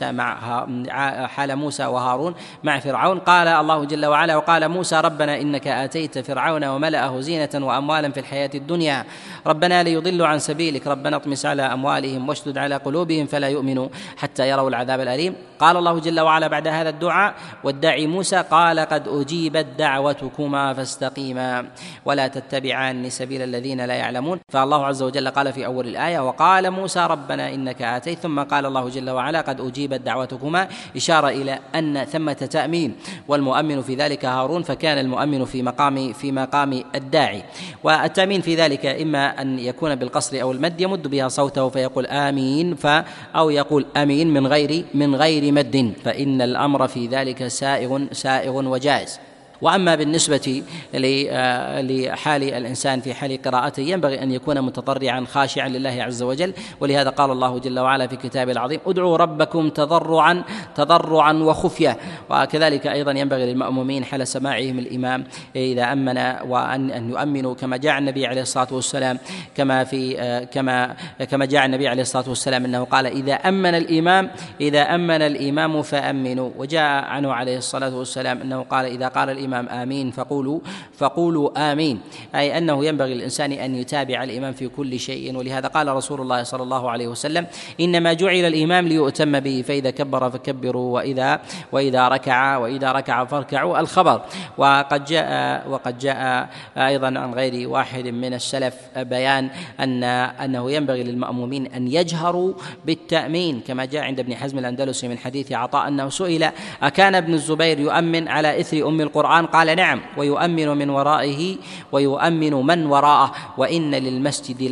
حال موسى وهارون مع فرعون قال الله جل وعلا: وقال موسى ربنا إنك آتيت فرعون وملأه زينة وأموالا في الحياة الدنيا ربنا ليضلوا عن سبيلك ربنا اطمس على أموالهم واشدد على قلوبهم فلا يؤمنوا حتى يروا العذاب الأليم. قال الله جل وعلا بعد هذا الدعاء والداعي موسى: قال قد أجيبت دعوتكما فاستقيما ولا تتبعان سبيل الذين لا يعلمون. فالله عز وجل قال في أول الآية: وقال موسى ربنا إنك آتيت، ثم قال الله جل وعلا: قد أجيبت دعوتكما، إشارة إلى أن ثمة تأمين، والمؤمن في ذلك هارون، فكان المؤمن في مقام الداعي. والتأمين في ذلك إما أن يكون بالقصر أو المد، يمد بها صوته فيقول آمين أو يقول آمين من غير مد، فإن الأمر في ذلك سائغ وجائز. وأما بالنسبة لحال الإنسان في حال قراءته ينبغي أن يكون متضرعا خاشعا لله عز وجل، ولهذا قال الله جل وعلا في كتابه العظيم: ادعوا ربكم تضرعا وخفية. وكذلك أيضا ينبغي للمأمومين حال سماعهم الإمام إذا أمن وأن يؤمنوا كما جاء النبي عليه الصلاة والسلام، كما جاء النبي عليه الصلاة والسلام أنه قال: إذا أمن الإمام فأمنوا. وجاء عنه عليه الصلاة والسلام أنه قال: إذا قال الإمام آمين فقولوا آمين، أي أنه ينبغي للإنسان أن يتابع الإمام في كل شيء. ولهذا قال رسول الله صلى الله عليه وسلم: إنما جعل الإمام ليؤتم به، فإذا كبر فكبروا وإذا ركع فاركعوا. الخبر. وقد جاء أيضا عن غير واحد من السلف بيان أنه ينبغي للمأمومين أن يجهروا بالتأمين، كما جاء عند ابن حزم الأندلسي من حديث عطاء أنه سئل: أكان ابن الزبير يؤمن على إثر أم القرآن؟ قال: نعم، ويؤمن من ورائه ويؤمن من وراءه، وإن للمسجد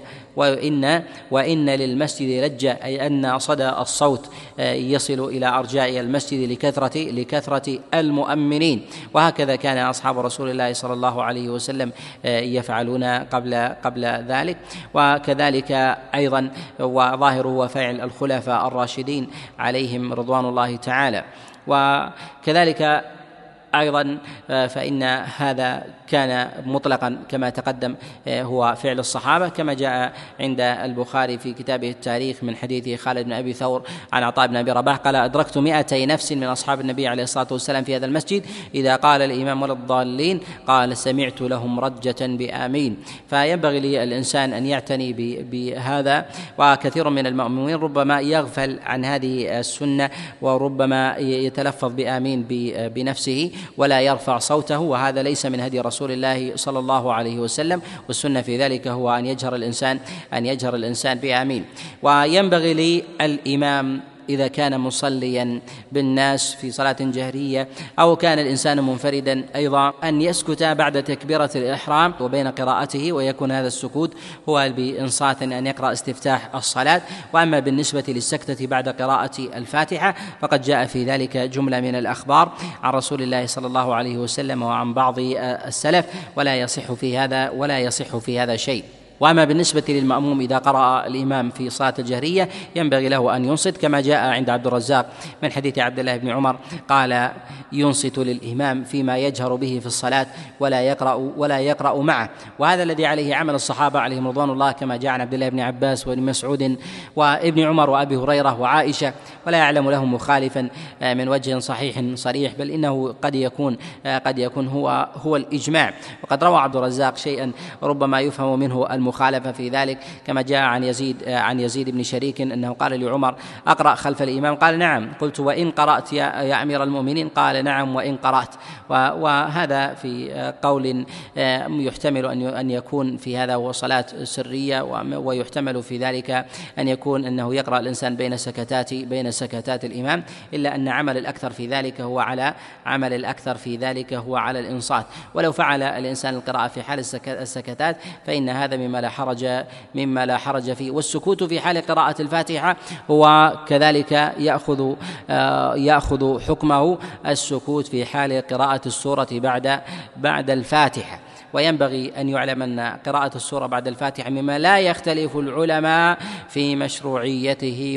لجة، أي أن صدى الصوت يصل إلى أرجاء المسجد لكثرة المؤمنين. وهكذا كان أصحاب رسول الله صلى الله عليه وسلم يفعلون قبل ذلك. وكذلك أيضا وظاهره وفعل الخلفاء الراشدين عليهم رضوان الله تعالى. وكذلك أيضا فإن هذا كان مطلقا كما تقدم هو فعل الصحابة، كما جاء عند البخاري في كتابه التاريخ من حديث خالد بن أبي ثور عن عطاء بن أبي رباح قال: أدركت 200 نفس من أصحاب النبي عليه الصلاة والسلام في هذا المسجد، إذا قال الإمام ولا الضالين قال: سمعت لهم رجة بآمين. فينبغي للإنسان أن يعتني بهذا. وكثير من المؤمنين ربما يغفل عن هذه السنة، وربما يتلفظ بآمين بنفسه ولا يرفع صوته، وهذا ليس من هدي رسول الله صلى الله عليه وسلم. والسنة في ذلك هو أن يجهر الإنسان بآمين. وينبغي للإمام إذا كان مصليا بالناس في صلاة جهرية أو كان الإنسان منفردا أيضا أن يسكت بعد تكبيرة الإحرام وبين قراءته، ويكون هذا السكوت هو بإنصات أن يقرأ استفتاح الصلاة. وأما بالنسبة للسكتة بعد قراءة الفاتحة فقد جاء في ذلك جملة من الأخبار عن رسول الله صلى الله عليه وسلم وعن بعض السلف، ولا يصح في هذا شيء. وأما بالنسبة للمأموم إذا قرأ الإمام في صلاة الجهرية ينبغي له أن ينصت، كما جاء عند عبد الرزاق من حديث عبد الله بن عمر قال: ينصت للإمام فيما يجهر به في الصلاة ولا يقرأ معه. وهذا الذي عليه عمل الصحابة عليهم رضوان الله، كما جاء عن عبد الله بن عباس وابن مسعود وابن عمر وأبي هريرة وعائشة، ولا يعلم له مخالفا من وجه صحيح صريح، بل إنه قد يكون هو الإجماع. وقد روى عبد الرزاق شيئا ربما يفهم منه المخالفة في ذلك، كما جاء عن يزيد بن شريك أنه قال لعمر: أقرأ خلف الإمام؟ قال: نعم. قلت: وإن قرأت يا أمير المؤمنين؟ قال: نعم وإن قرأت. وهذا في قول يحتمل أن يكون في هذا هو صلاة سرية، ويحتمل في ذلك أن يكون أنه يقرأ الإنسان بين سكتات الإمام، إلا أن عمل الأكثر في ذلك هو على الإنصات. ولو فعل الإنسان القراءة في حال السكتات فإن هذا مما لا حرج فيه. والسكوت في حال قراءة الفاتحة هو كذلك يأخذ حكمه السكوت في حال قراءة السورة بعد الفاتحة. وينبغي أن يعلم أن قراءة السورة بعد الفاتحة مما لا يختلف العلماء في مشروعيته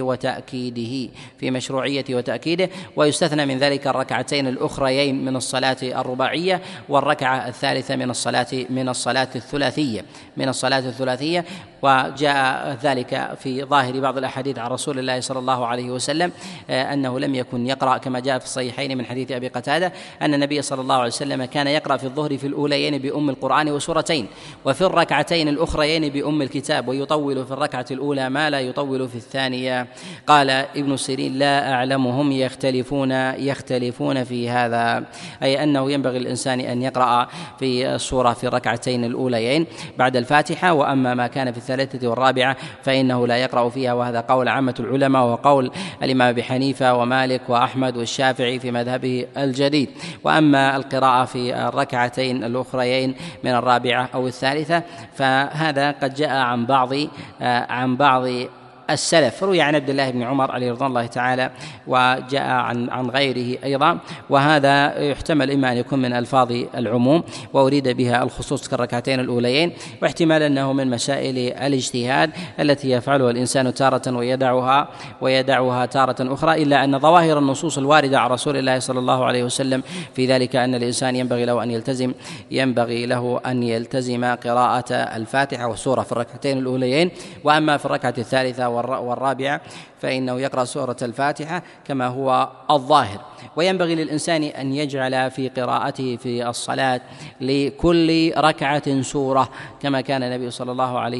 وتأكيده، ويستثنى من ذلك الركعتين الأخريين من الصلاة الرباعية، والركعة الثالثة من الصلاة الثلاثية. وجاء ذلك في ظاهر بعض الأحاديث عن رسول الله صلى الله عليه وسلم أنه لم يكن يقرأ، كما جاء في الصحيحين من حديث أبي قتادة أن النبي صلى الله عليه وسلم كان يقرأ في الظهر في الأوليين بأم القرآن وسورتين، وفي الركعتين الأخريين بأم الكتاب، ويطول في الركعة الأولى ما لا يطول في الثانية. قال ابن سيرين: لا أعلمهم يختلفون في هذا، أي أنه ينبغي الإنسان أن يقرأ في السورة في الركعتين الأوليين بعد الفاتحة، وأما ما كان في الثالثة والرابعة فإنه لا يقرأ فيها. وهذا قول عامة العلماء، وقول الإمام أبي حنيفة ومالك وأحمد والشافعي في مذهبه الجديد. وأما القراءة في الركعتين الأخريين من الرابعة أو الثالثة فهذا قد جاء عن بعض السلف، روي عن عبد الله بن عمر عليه رضوان الله تعالى، وجاء عن غيره أيضا. وهذا يحتمل إما أن يكون من ألفاظ العموم وأريد بها الخصوص كالركعتين الأوليين، واحتمال أنه من مسائل الاجتهاد التي يفعلها الإنسان تارة ويدعها تارة أخرى، إلا أن ظواهر النصوص الواردة عن رسول الله صلى الله عليه وسلم في ذلك أن الإنسان ينبغي له أن يلتزم قراءة الفاتحة والسورة في الركعتين الأوليين. وأما في الركعة الثالثة والرابعة فإنه يقرأ سورة الفاتحة كما هو الظاهر. وينبغي للإنسان أن يجعل في قراءته في الصلاة لكل ركعة سورة، كما كان النبي صلى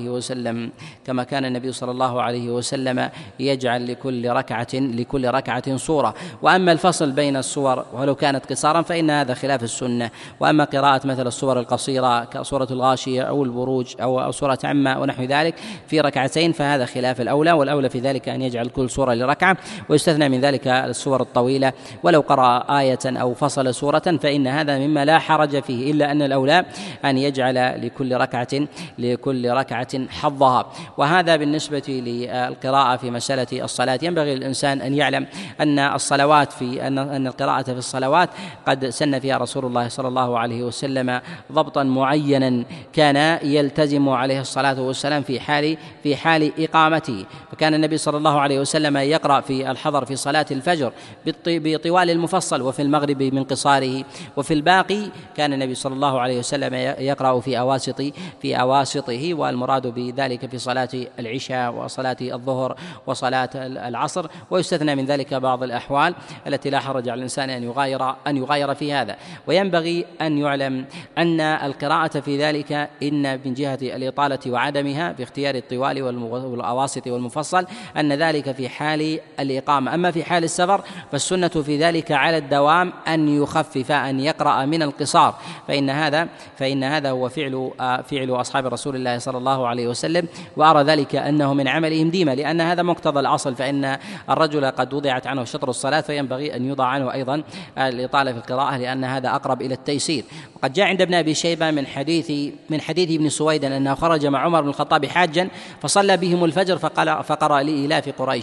الله عليه وسلم يجعل لكل ركعة سورة. وأما الفصل بين السور ولو كانت قصارا فإن هذا خلاف السنة. وأما قراءة مثل السور القصيرة كسورة الغاشية أو البروج أو سورة عامة ونحو ذلك في ركعتين فهذا خلاف الأولى، والأولى في ذلك أن يجعل كل سورة لركعة، ويستثنى من ذلك السور الطويلة. ولو قرأ آية أو فصل سورة فإن هذا مما لا حرج فيه، إلا أن الأولى أن يجعل لكل ركعة حظها. وهذا بالنسبة للقراءة في مسألة الصلاة. ينبغي للإنسان أن يعلم أن القراءة في الصلوات قد سن فيها رسول الله صلى الله عليه وسلم ضبطا معينا كان يلتزم عليه الصلاة والسلام في حال إقامته. فكان النبي صلى الله عليه وسلم يقرأ في الحضر في صلاة الفجر بطوال المفصل، وفي المغرب من قصاره، وفي الباقي كان النبي صلى الله عليه وسلم يقرأ في أواسطه، والمراد بذلك في صلاة العشاء وصلاة الظهر وصلاة العصر. ويستثنى من ذلك بعض الأحوال التي لا حرج على الإنسان أن يغاير في هذا. وينبغي أن يعلم أن القراءة في ذلك إن من جهة الإطالة وعدمها في اختيار الطوال والأواسط والمفصل أن ذلك في حال الإقامة. أما في حال السفر فالسنة في ذلك على الدوام أن يخفف، أن يقرأ من القصار، فإن هذا هو فعل أصحاب رسول الله صلى الله عليه وسلم، وأرى ذلك أنه من عملهم ديما، لأن هذا مقتضى الأصل، فإن الرجل قد وضعت عنه شطر الصلاة فينبغي أن يوضع عنه أيضا الإطالة في القراءة، لأن هذا أقرب إلى التيسير. وقد جاء عند ابن أبي شيبة من حديث ابن سويد أنه خرج مع عمر بن الخطاب حاجا فصلى بهم الفجر فقرأ لإيلاف قريش،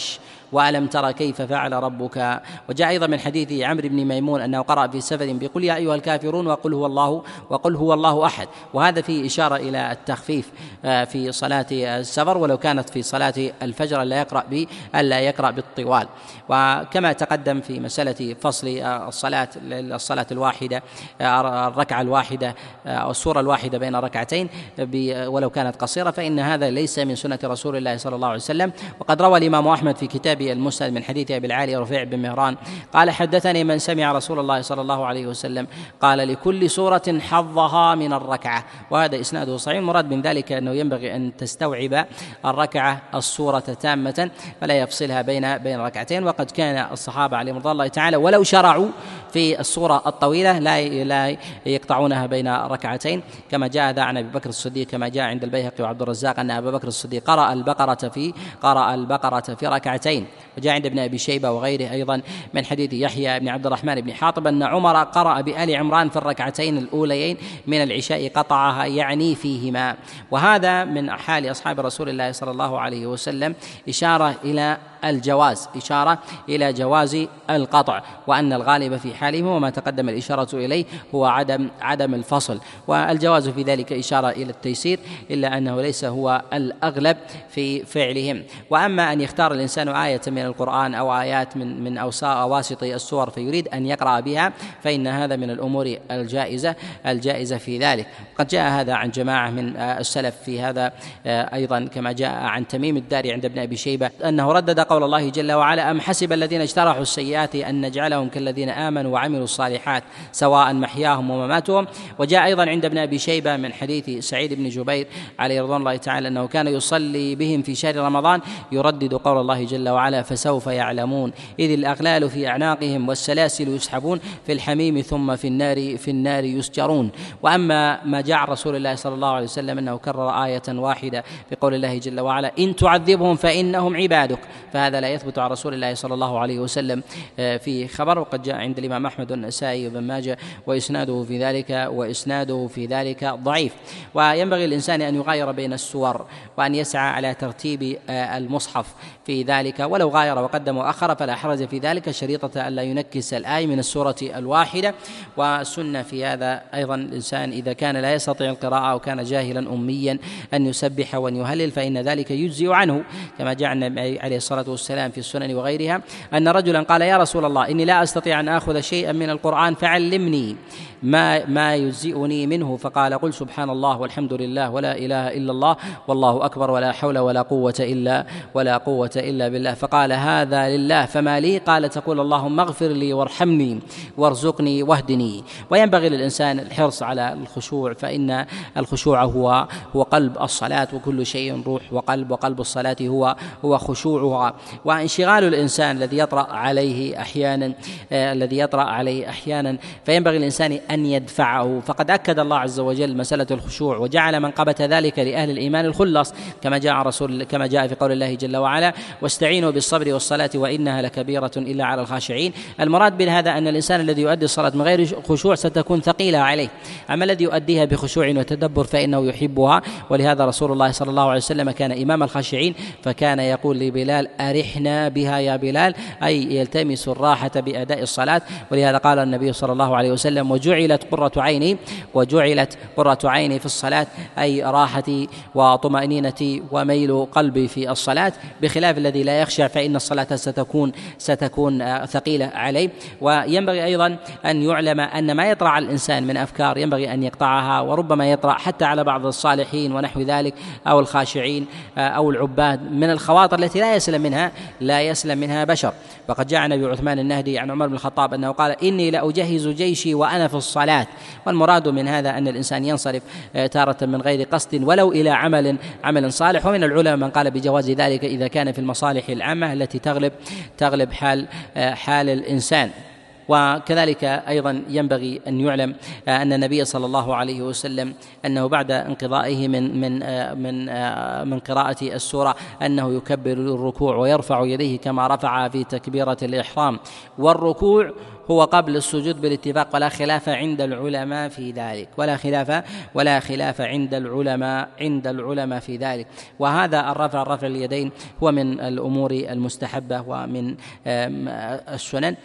وألم تر كيف فعل ربك. وجاء أيضا من حديث عمرو بن ميمون أنه قرأ في سفر بقل يا أيها الكافرون وقل هو الله أحد، وهذا فيه إشارة إلى التخفيف في صلاة السفر، ولو كانت في صلاة الفجر ألا يقرأ بالطوال. وكما تقدم في مسألة فصل الصلاة الواحدة، الركعة الواحدة أو السورة الواحدة بين ركعتين ولو كانت قصيرة، فإن هذا ليس من سنة رسول الله صلى الله عليه وسلم. وقد روى الإمام أحمد في كتابه المسند من حديث أبي العالي رفيع بن مهران قال حدثني من سمع رسول الله صلى الله عليه وسلم قال لكل سورة حظها من الركعة، وهذا إسناده صحيح. المراد من ذلك أنه ينبغي أن تستوعب الركعة السورة تامة فلا يفصلها بين ركعتين. وقد كان الصحابة عليهم رضي الله تعالى ولو شرعوا في السورة الطويلة لا يقطعونها بين ركعتين، كما جاء ذا عن أبي بكر الصديق كما جاء عند البيهقي وعبد الرزاق أن أبا بكر الصديق قرأ البقرة في ركعتين. وجاء عند ابن أبي شيبة وغيره أيضا من حديث يحيى بن عبد الرحمن بن حاطب أن عمر قرأ بآل عمران في الركعتين الأوليين من العشاء قطعها يعني فيهما. وهذا من حال أصحاب رسول الله صلى الله عليه وسلم إشارة إلى جواز القطع، وأن الغالب في حالهم وما تقدم الإشارة إليه هو عدم الفصل، والجواز في ذلك إشارة إلى التيسير، إلا أنه ليس هو الأغلب في فعلهم. وأما أن يختار الإنسان آية من القرآن أو آيات من أواسط السور فيريد أن يقرأ بها، فإن هذا من الأمور الجائزة في ذلك. قد جاء هذا عن جماعة من السلف في هذا أيضا، كما جاء عن تميم الداري عند ابن أبي شيبة أنه ردد قول الله جل وعلا أم حسب الذين اجترحوا السيئات أن نجعلهم كالذين آمنوا وعملوا الصالحات سواء محياهم ومماتهم. وجاء أيضا عند ابن أبي شيبة من حديث سعيد بن جبير عليه رضوان الله تعالى أنه كان يصلي بهم في شهر رمضان يردد قول الله جل وعلا فسوف يعلمون إذ الأغلال في أعناقهم والسلاسل يسحبون في الحميم ثم في النار يسجرون. وأما ما جاء عن رسول الله صلى الله عليه وسلم أنه كرر آية واحدة بقول الله جل وعلا إن تعذبهم فإنهم عبادك، فهذا لا يثبت عن رسول الله صلى الله عليه وسلم في خبر. وقد جاء عند الإمام أحمد والنسائي وابن ماجه وإسناده في ذلك ضعيف. وينبغي الإنسان أن يغاير بين السور وأن يسعى على ترتيب المصحف في ذلك، ولو غاير وقدم وأخر فلا حرج في ذلك، شريطة ألا ينكس الآية من السورة الواحدة. والسنة في هذا أيضا الإنسان إذا كان لا يستطيع القراءة أو كان جاهلا أميا أن يسبح وأن يهلل، فإن ذلك يجزئ عنه، كما جاء النبي عليه الصلاة والسلام في السنن وغيرها أن رجلا قال يا رسول الله إني لا أستطيع أن آخذ شيئا من القرآن فعلمني ما يجزئني منه، فقال قل سبحان الله والحمد لله ولا إله إلا الله والله أكبر ولا حول ولا قوة إلا بالله. فقال هذا لله فما لي؟ قال تقول اللهم اغفر لي وارحمني وارزقني واهدني. وينبغي للإنسان الحرص على الخشوع، فإن الخشوع هو قلب الصلاة، وكل شيء روح وقلب الصلاة هو خشوعها. وانشغال الإنسان الذي يطرأ عليه أحيانا فينبغي الإنسان أن يدفعه. فقد أكد الله عز وجل مسألة الخشوع وجعل منقبة ذلك لأهل الإيمان الخلص، كما جاء في قول الله جل وعلا واستعينوا بالصبر والصلاة وإنها لكبيرة إلا على الخاشعين. المراد بهذا أن الإنسان الذي يؤدي الصلاة من غير خشوع ستكون ثقيلة عليه، أما الذي يؤديها بخشوع وتدبر فإنه يحبها. ولهذا رسول الله صلى الله عليه وسلم كان إمام الخاشعين، فكان يقول لبلال أرحنا بها يا بلال، أي يلتمس الراحة بأداء الصلاة. ولهذا قال النبي صلى الله عليه وسلم وجعلت قرة عيني في الصلاة، أي راحتي وطمأنينتي وميل قلبي في الصلاة، بخلاف الذي لا يخشع فإن الصلاة ستكون ثقيلة عليه. وينبغي أيضا أن يعلم أن ما يطرأ على الإنسان من أفكار ينبغي أن يقطعها، وربما يطرأ حتى على بعض الصالحين ونحو ذلك أو الخاشعين أو العباد من الخواطر التي لا يسلم منها بشر. وقد جاء عن أبي عثمان النهدي عن عمر بن الخطاب أنه قال إني لأجهز جيشي وأنا في الصلاة. والمراد من هذا أن الإنسان ينصرف تارة من غير قصد ولو إلى عمل صالح. ومن العلماء من قال بجواز ذلك إذا كان في المصالح العامة التي تغلب حال الإنسان. وكذلك أيضا ينبغي أن يعلم أن النبي صلى الله عليه وسلم أنه بعد انقضائه من قراءة السورة أنه يكبر الركوع ويرفع يديه كما رفع في تكبيرة الإحرام. والركوع هو قبل السجود بالاتفاق، ولا خلاف عند العلماء في ذلك، ولا خلاف عند العلماء في ذلك. وهذا رفع اليدين هو من الأمور المستحبة ومن السنن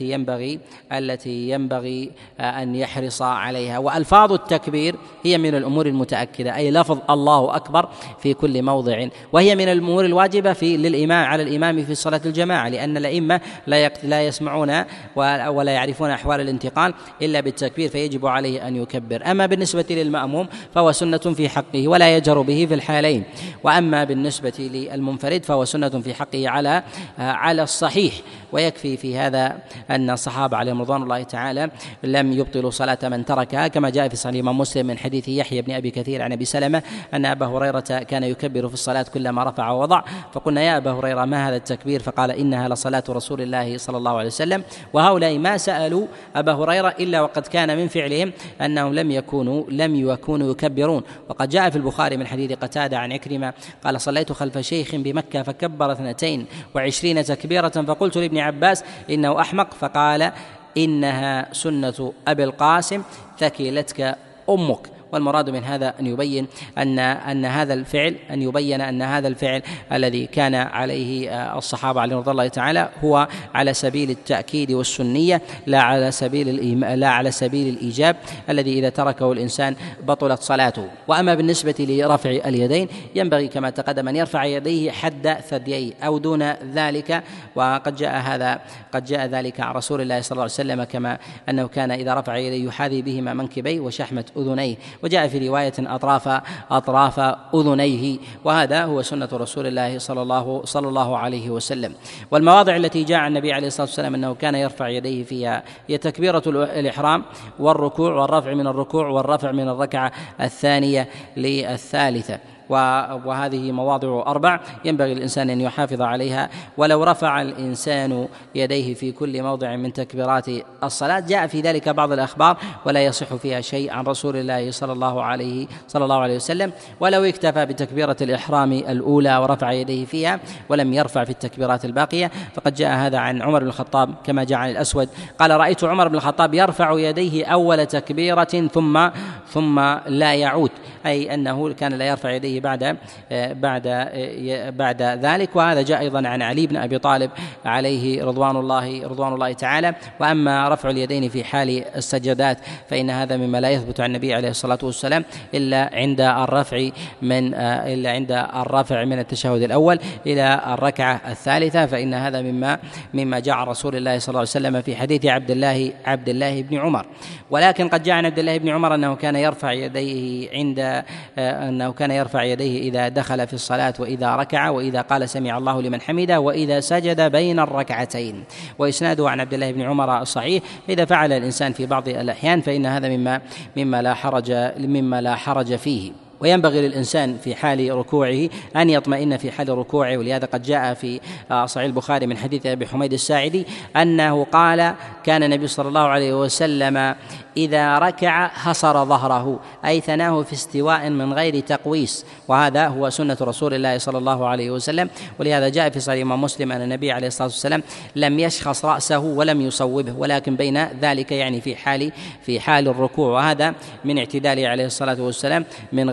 التي ينبغي أن يحرص عليها. وألفاظ التكبير هي من الأمور المتأكدة، أي لفظ الله أكبر في كل موضع، وهي من الأمور الواجبة على الإمام في صلاة الجماعة، لأن الأئمة لا يسمعون ولا يعرفون أحوال الانتقال إلا بالتكبير، فيجب عليه أن يكبر. أما بالنسبة للمأموم فهو سنة في حقه ولا يجهر به في الحالين، وأما بالنسبة للمنفرد فهو سنة في حقه على الصحيح. ويكفي في هذا أن الصحابة عليهم رضوان الله تعالى لم يبطلوا صلاة من تركها، كما جاء في صحيح الإمام مسلم من حديث يحيى بن أبي كثير عن أبي سلمة أن أبا هريرة كان يكبر في الصلاة كلما رفع ووضع، فقلنا يا أبا هريرة ما هذا التكبير؟ فقال إنها لصلاة رسول الله صلى الله عليه وسلم. وهؤلاء ما سألوا أبا هريرة إلا وقد كان من فعلهم أنهم لم يكونوا يكبرون. وقد جاء في البخاري من حديث قتادة عن عكرمة قال صليت خلف شيخ بمكة فكبر 22 تكبيرة، فقلت لابن عباس إنه أحمق، فقال إنها سنة أبي القاسم ثكلتك أمك. والمراد من هذا أن يبين أن هذا الفعل الذي كان عليه الصحابة عليهم رضي الله تعالى هو على سبيل التأكيد والسنية، لا على سبيل الإيجاب الذي إذا تركه الإنسان بطلت صلاته. وأما بالنسبة لرفع اليدين ينبغي كما تقدم أن يرفع يديه حد ثدييه أو دون ذلك، وقد جاء ذلك عن رسول الله صلى الله عليه وسلم، كما أنه كان إذا رفع يديه يحاذي بهما منكبيه وشحمة أذنيه، وجاء في رواية أطراف أذنيه، وهذا هو سنة رسول الله صلى الله عليه وسلم. والمواضع التي جاء عن النبي عليه الصلاة والسلام أنه كان يرفع يديه فيها هي تكبيرة الإحرام والركوع والرفع من الركوع والرفع من الركعة الثانية للثالثة، وهذه مواضع 4 ينبغي الإنسان أن يحافظ عليها. ولو رفع الإنسان يديه في كل موضع من تكبيرات الصلاة جاء في ذلك بعض الأخبار ولا يصح فيها شيء عن رسول الله صلى الله عليه وسلم. ولو اكتفى بتكبيرة الإحرام الأولى ورفع يديه فيها ولم يرفع في التكبيرات الباقية، فقد جاء هذا عن عمر بن الخطاب كما جاء عن الأسود قال رأيت عمر بن الخطاب يرفع يديه أول تكبيرة ثم لا يعود، أي أنه كان لا يرفع يديه بعد ذلك. وهذا جاء أيضا عن علي بن أبي طالب عليه رضوان الله تعالى. وأما رفع اليدين في حال السجدات فإن هذا مما لا يثبت عن النبي عليه الصلاة والسلام إلا عند الرفع من التشهد الأول إلى الركعة الثالثة، فإن هذا مما جاء عن رسول الله صلى الله عليه وسلم في حديث عبد الله بن عمر. ولكن قد جاء عن عبد الله بن عمر أنه كان يرفع يديه إذا دخل في الصلاة وإذا ركع وإذا قال سمع الله لمن حمده وإذا سجد بين الركعتين. وإسناده عن عبد الله بن عمر الصحيح، إذا فعل الإنسان في بعض الأحيان فإن هذا مما لا حرج فيه. وينبغي للإنسان في حال ركوعه أن يطمئن في حال ركوعه، ولهذا قد جاء في صحيح البخاري من حديث أبي حميد الساعدي أنه قال كان النبي صلى الله عليه وسلم إذا ركع حصر ظهره، أي ثناه في استواء من غير تقويس، وهذا هو سنة رسول الله صلى الله عليه وسلم. ولهذا جاء في صحيح الإمام مسلم أن النبي عليه الصلاة والسلام لم يشخص رأسه ولم يصوبه، ولكن بين ذلك يعني في حال الركوع، وهذا من اعتداله عليه الصلاة والسلام من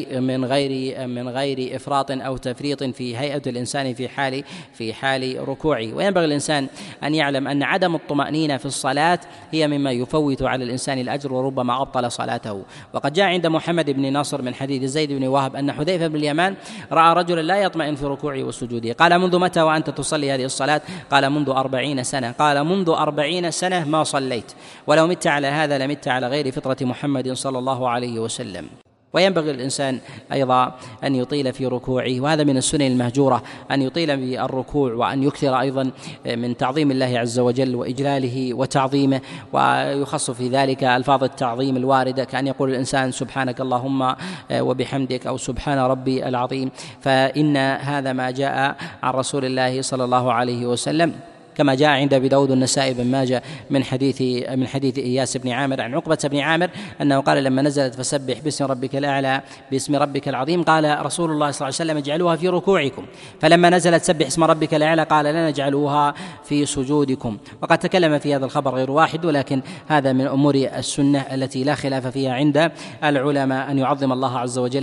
غير إفراط أو تفريط في هيئة الإنسان في حال ركوعه. وينبغي الإنسان أن يعلم أن عدم الطمأنينة في الصلاة هي مما يفوت على الإنسان الأجر وربما أبطل صلاته. وقد جاء عند محمد بن نصر من حديث زيد بن وهب أن حذيفة بن اليمان رأى رجلا لا يطمئن في ركوعه وسجوده، قال منذ متى وأنت تصلي هذه الصلاة؟ قال منذ 40 سنة. قال منذ 40 سنة ما صليت، ولو مت على هذا لمت على غير فطرة محمد صلى الله عليه وسلم. وينبغي الإنسان أيضا أن يطيل في ركوعه، وهذا من السنن المهجورة أن يطيل بالركوع، وأن يكثر أيضا من تعظيم الله عز وجل وإجلاله وتعظيمه، ويخص في ذلك ألفاظ التعظيم الواردة كأن يقول الإنسان سبحانك اللهم وبحمدك أو سبحان ربي العظيم، فإن هذا ما جاء عن رسول الله صلى الله عليه وسلم كما جاء عند أبي داود والنسائي بن ماجه من حديث إياس بن عامر عن عقبة بن عامر أنه قال لما نزلت فسبح باسم ربك الأعلى باسم ربك العظيم قال رسول الله صلى الله عليه وسلم اجعلوها في ركوعكم، فلما نزلت سبح اسم ربك الأعلى قال لا نجعلوها في سجودكم. وقد تكلم في هذا الخبر غير واحد، ولكن هذا من أمور السنة التي لا خلاف فيها عند العلماء أن يعظم الله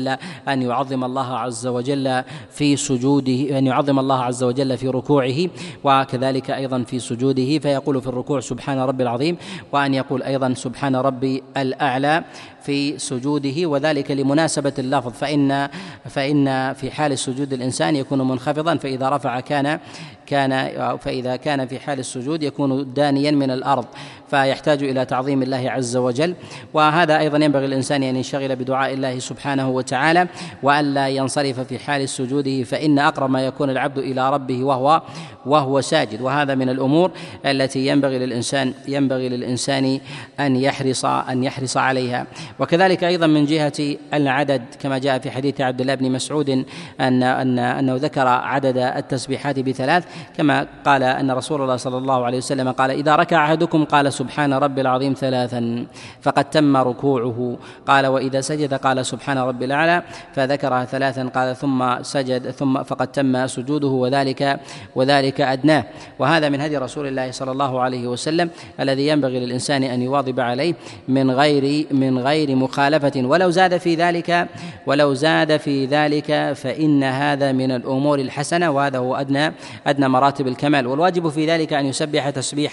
عز وجل في سجوده، أن يعظم الله عز وجل في ركوعه وكذلك أيضا في سجوده، فيقول في الركوع سبحان ربي العظيم، وأن يقول أيضا سبحان ربي الأعلى في سجوده، وذلك لمناسبة اللفظ، فإن في حال السجود الإنسان يكون منخفضا، فإذا رفع فإذا كان في حال السجود يكون دانيا من الأرض، فيحتاج إلى تعظيم الله عز وجل. وهذا أيضا ينبغي الإنسان أن ينشغل بدعاء الله سبحانه وتعالى، وألا ينصرف في حال سجوده، فإن أقرب ما يكون العبد إلى ربه وهو ساجد. وهذا من الأمور التي ينبغي للإنسان أن يحرص عليها. وكذلك أيضا من جهة العدد كما جاء في حديث عبد الله بن مسعود أنه ذكر عدد التسبيحات ب3، كما قال أن رسول الله صلى الله عليه وسلم قال إذا ركع أحدكم قال سبحان ربي العظيم 3 فقد تم ركوعه، قال وإذا سجد قال سبحان ربي الأعلى فذكرها 3، قال ثم سجد فقد تم سجوده وذلك أدناه. وهذا من هدي رسول الله صلى الله عليه وسلم الذي ينبغي للإنسان أن يواظب عليه من غير مخالفة، ولو زاد في ذلك فإن هذا من الأمور الحسنة، وهذا هو أدنى مراتب الكمال. والواجب في ذلك أن يسبح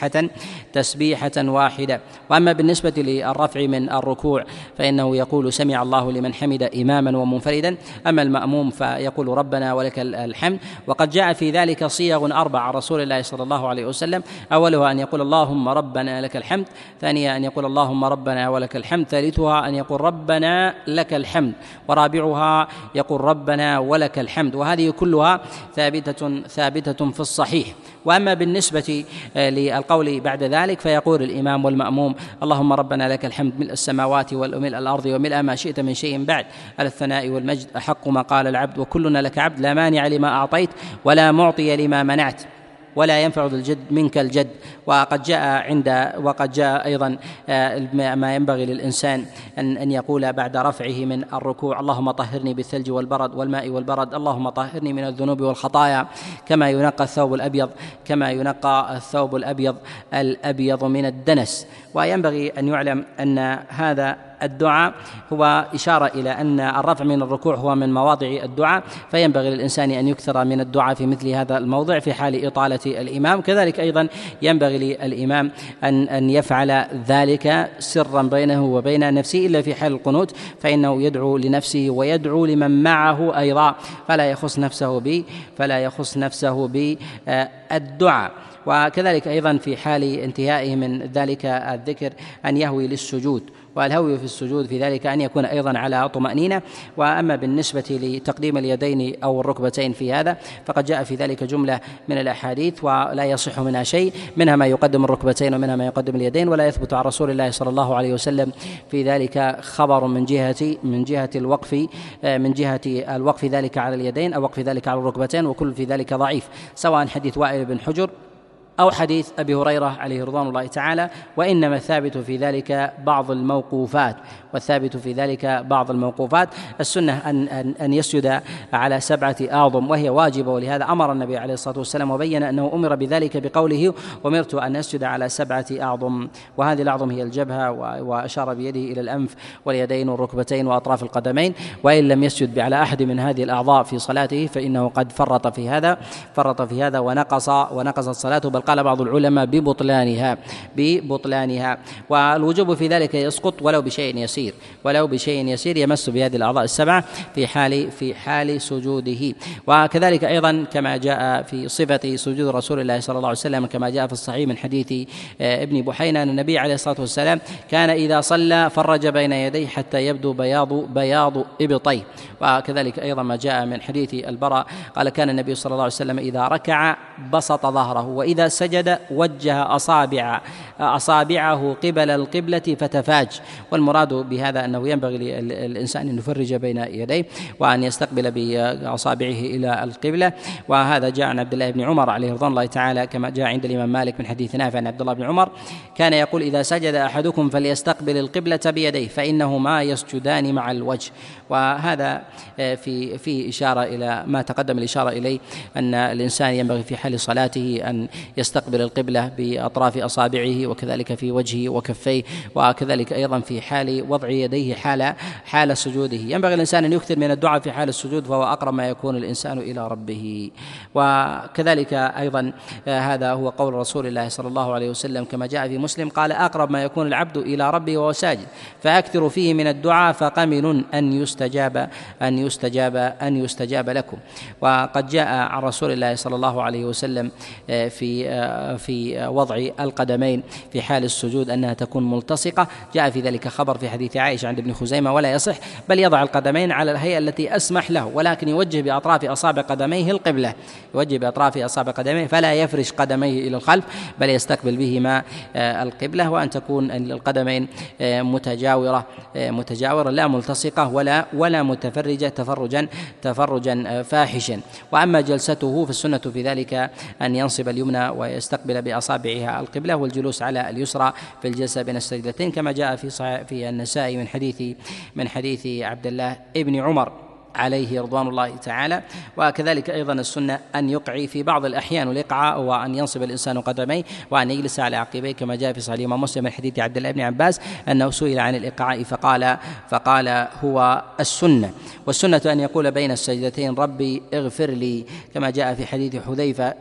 تسبيحة واحدة. وأما بالنسبة للرفع من الركوع فإنه يقول سمع الله لمن حمد إماما ومنفردا، أما المأموم فيقول ربنا ولك الحمد. وقد جاء في ذلك صيغ 4 عن رسول الله صلى الله عليه وسلم، أولها أن يقول اللهم ربنا لك الحمد، ثانيا أن يقول اللهم ربنا ولك الحمد، ثالثها أن يقول ربنا لك الحمد، ورابعها يقول ربنا ولك الحمد. وهذه كلها ثابتة في الصحيح. وأما بالنسبة للقول بعد ذلك فيقول الإمام والمأموم اللهم ربنا لك الحمد ملء السماوات وملء الأرض وملء ما شئت من شيء بعد، على الثناء والمجد أحق ما قال العبد وكلنا لك عبد، لا مانع لما أعطيت ولا معطي لما منعت ولا ينفع ذو الجد منك الجد. وقد جاء أيضا ما ينبغي للإنسان أن يقول بعد رفعه من الركوع اللهم طهرني بالثلج والبرد والماء والبرد، اللهم طهرني من الذنوب والخطايا كما ينقى الثوب الأبيض من الدنس. وينبغي أن يعلم أن هذا الدعاء هو إشارة إلى أن الرفع من الركوع هو من مواضع الدعاء، فينبغي للإنسان أن يكثر من الدعاء في مثل هذا الموضع في حال إطالة الإمام. كذلك أيضا ينبغي للإمام أن يفعل ذلك سرا بينه وبين نفسه، إلا في حال القنوت فإنه يدعو لنفسه ويدعو لمن معه أيضا، فلا يخص نفسه بالدعاء. وكذلك أيضا في حال انتهائه من ذلك الذكر أن يهوي للسجود، والهوي في السجود في ذلك أن يكون أيضا على طمأنينة. وأما بالنسبة لتقديم اليدين أو الركبتين في هذا فقد جاء في ذلك جملة من الأحاديث ولا يصح منها شيء، منها ما يقدم الركبتين ومنها ما يقدم اليدين، ولا يثبت عن رسول الله صلى الله عليه وسلم في ذلك خبر من جهة الوقف ذلك على اليدين أو وقف ذلك على الركبتين، وكل في ذلك ضعيف، سواء حديث وائل بن حجر أو حديث أبي هريرة عليه رضوان الله تعالى. وإنما الثابت في ذلك بعض الموقوفات. السنة أن يسجد على 7 أعظم وهي واجبة، ولهذا أمر النبي عليه الصلاة والسلام وبين أنه أمر بذلك بقوله أمرت أن أسجد على 7 أعظم، وهذه الأعظم هي الجبهة، وأشار بيده إلى الأنف واليدين والركبتين وأطراف القدمين. وإن لم يسجد على أحد من هذه الأعضاء في صلاته فإنه قد فرط في هذا ونقصت صلاته، بل قال بعض العلماء ببطلانها. والوجوب في ذلك يسقط ولو بشيء يسير يمس بهذه الأعضاء 7 في حال سجوده. وكذلك أيضا كما جاء في صفة سجود رسول الله صلى الله عليه وسلم كما جاء في الصحيح من حديث ابن بحينة أن النبي عليه الصلاة والسلام كان إذا صلى فرج بين يديه حتى يبدو بياض إبطيه. وكذلك أيضا ما جاء من حديث البراء قال كان النبي صلى الله عليه وسلم إذا ركع بسط ظهره، وإذا سجد وجه أصابعه قبل القبلة فتفاج. والمراد بهذا أنه ينبغي للإنسان أن يفرج بين يديه وأن يستقبل بأصابعه إلى القبلة. وهذا جاء عن عبد الله بن عمر عليه رضوان الله تعالى، كما جاء عند الإمام مالك من حديث نافع عن عبد الله بن عمر كان يقول: إذا سجد أحدكم فليستقبل القبلة بيديه فإنهما يسجدان مع الوجه. وهذا في إشارة إلى ما تقدم الإشارة إليه، أن الإنسان ينبغي في حال صلاته أن يستقبل القبلة بأطراف أصابعه، وكذلك في وجهه وكفيه، وكذلك أيضا في حال وضع يديه حال سجوده. ينبغي الإنسان أن يكثر من الدعاء في حال السجود، فهو أقرب ما يكون الإنسان إلى ربه. وكذلك أيضا هذا هو قول رسول الله صلى الله عليه وسلم كما جاء في مسلم قال: أقرب ما يكون العبد إلى ربه وهو ساجد، فأكثر فيه من الدعاء فقمن أن يستجاب لكم. وقد جاء عن رسول الله صلى الله عليه وسلم في وضع القدمين في حال السجود أنها تكون ملتصقة. جاء في ذلك خبر في حديث عائشة عند ابن خزيمة ولا يصح، بل يضع القدمين على الهيئة التي أسمح له، ولكن يوجه بأطراف أصابع قدميه القبلة، يوجه بأطراف أصابع قدميه، فلا يفرش قدميه إلى الخلف بل يستقبل بهما القبلة، وأن تكون القدمين متجاورة لا ملتصقة ولا متفرجة تفرجا فاحشا. وأما جلسته فالسنة في ذلك أن ينصب اليمنى ويستقبل بأصابعها القبلة، والجلوس على اليسرى في الجلسة بين السجدتين، كما جاء في النسائي من حديث عبد الله ابن عمر عليه رضوان الله تعالى. وكذلك أيضا السنة أن يقعي في بعض الأحيان، والإقعاء وأن ينصب الإنسان قدميه وأن يجلس على عقبيه، كما جاء في صحيح الإمام مسلم من حديث عبد الله بن عباس أنه سئل عن الإقعاء فقال هو السنة. والسنة أن يقول بين السجدتين: ربي اغفر لي، كما جاء في حديث حذيفة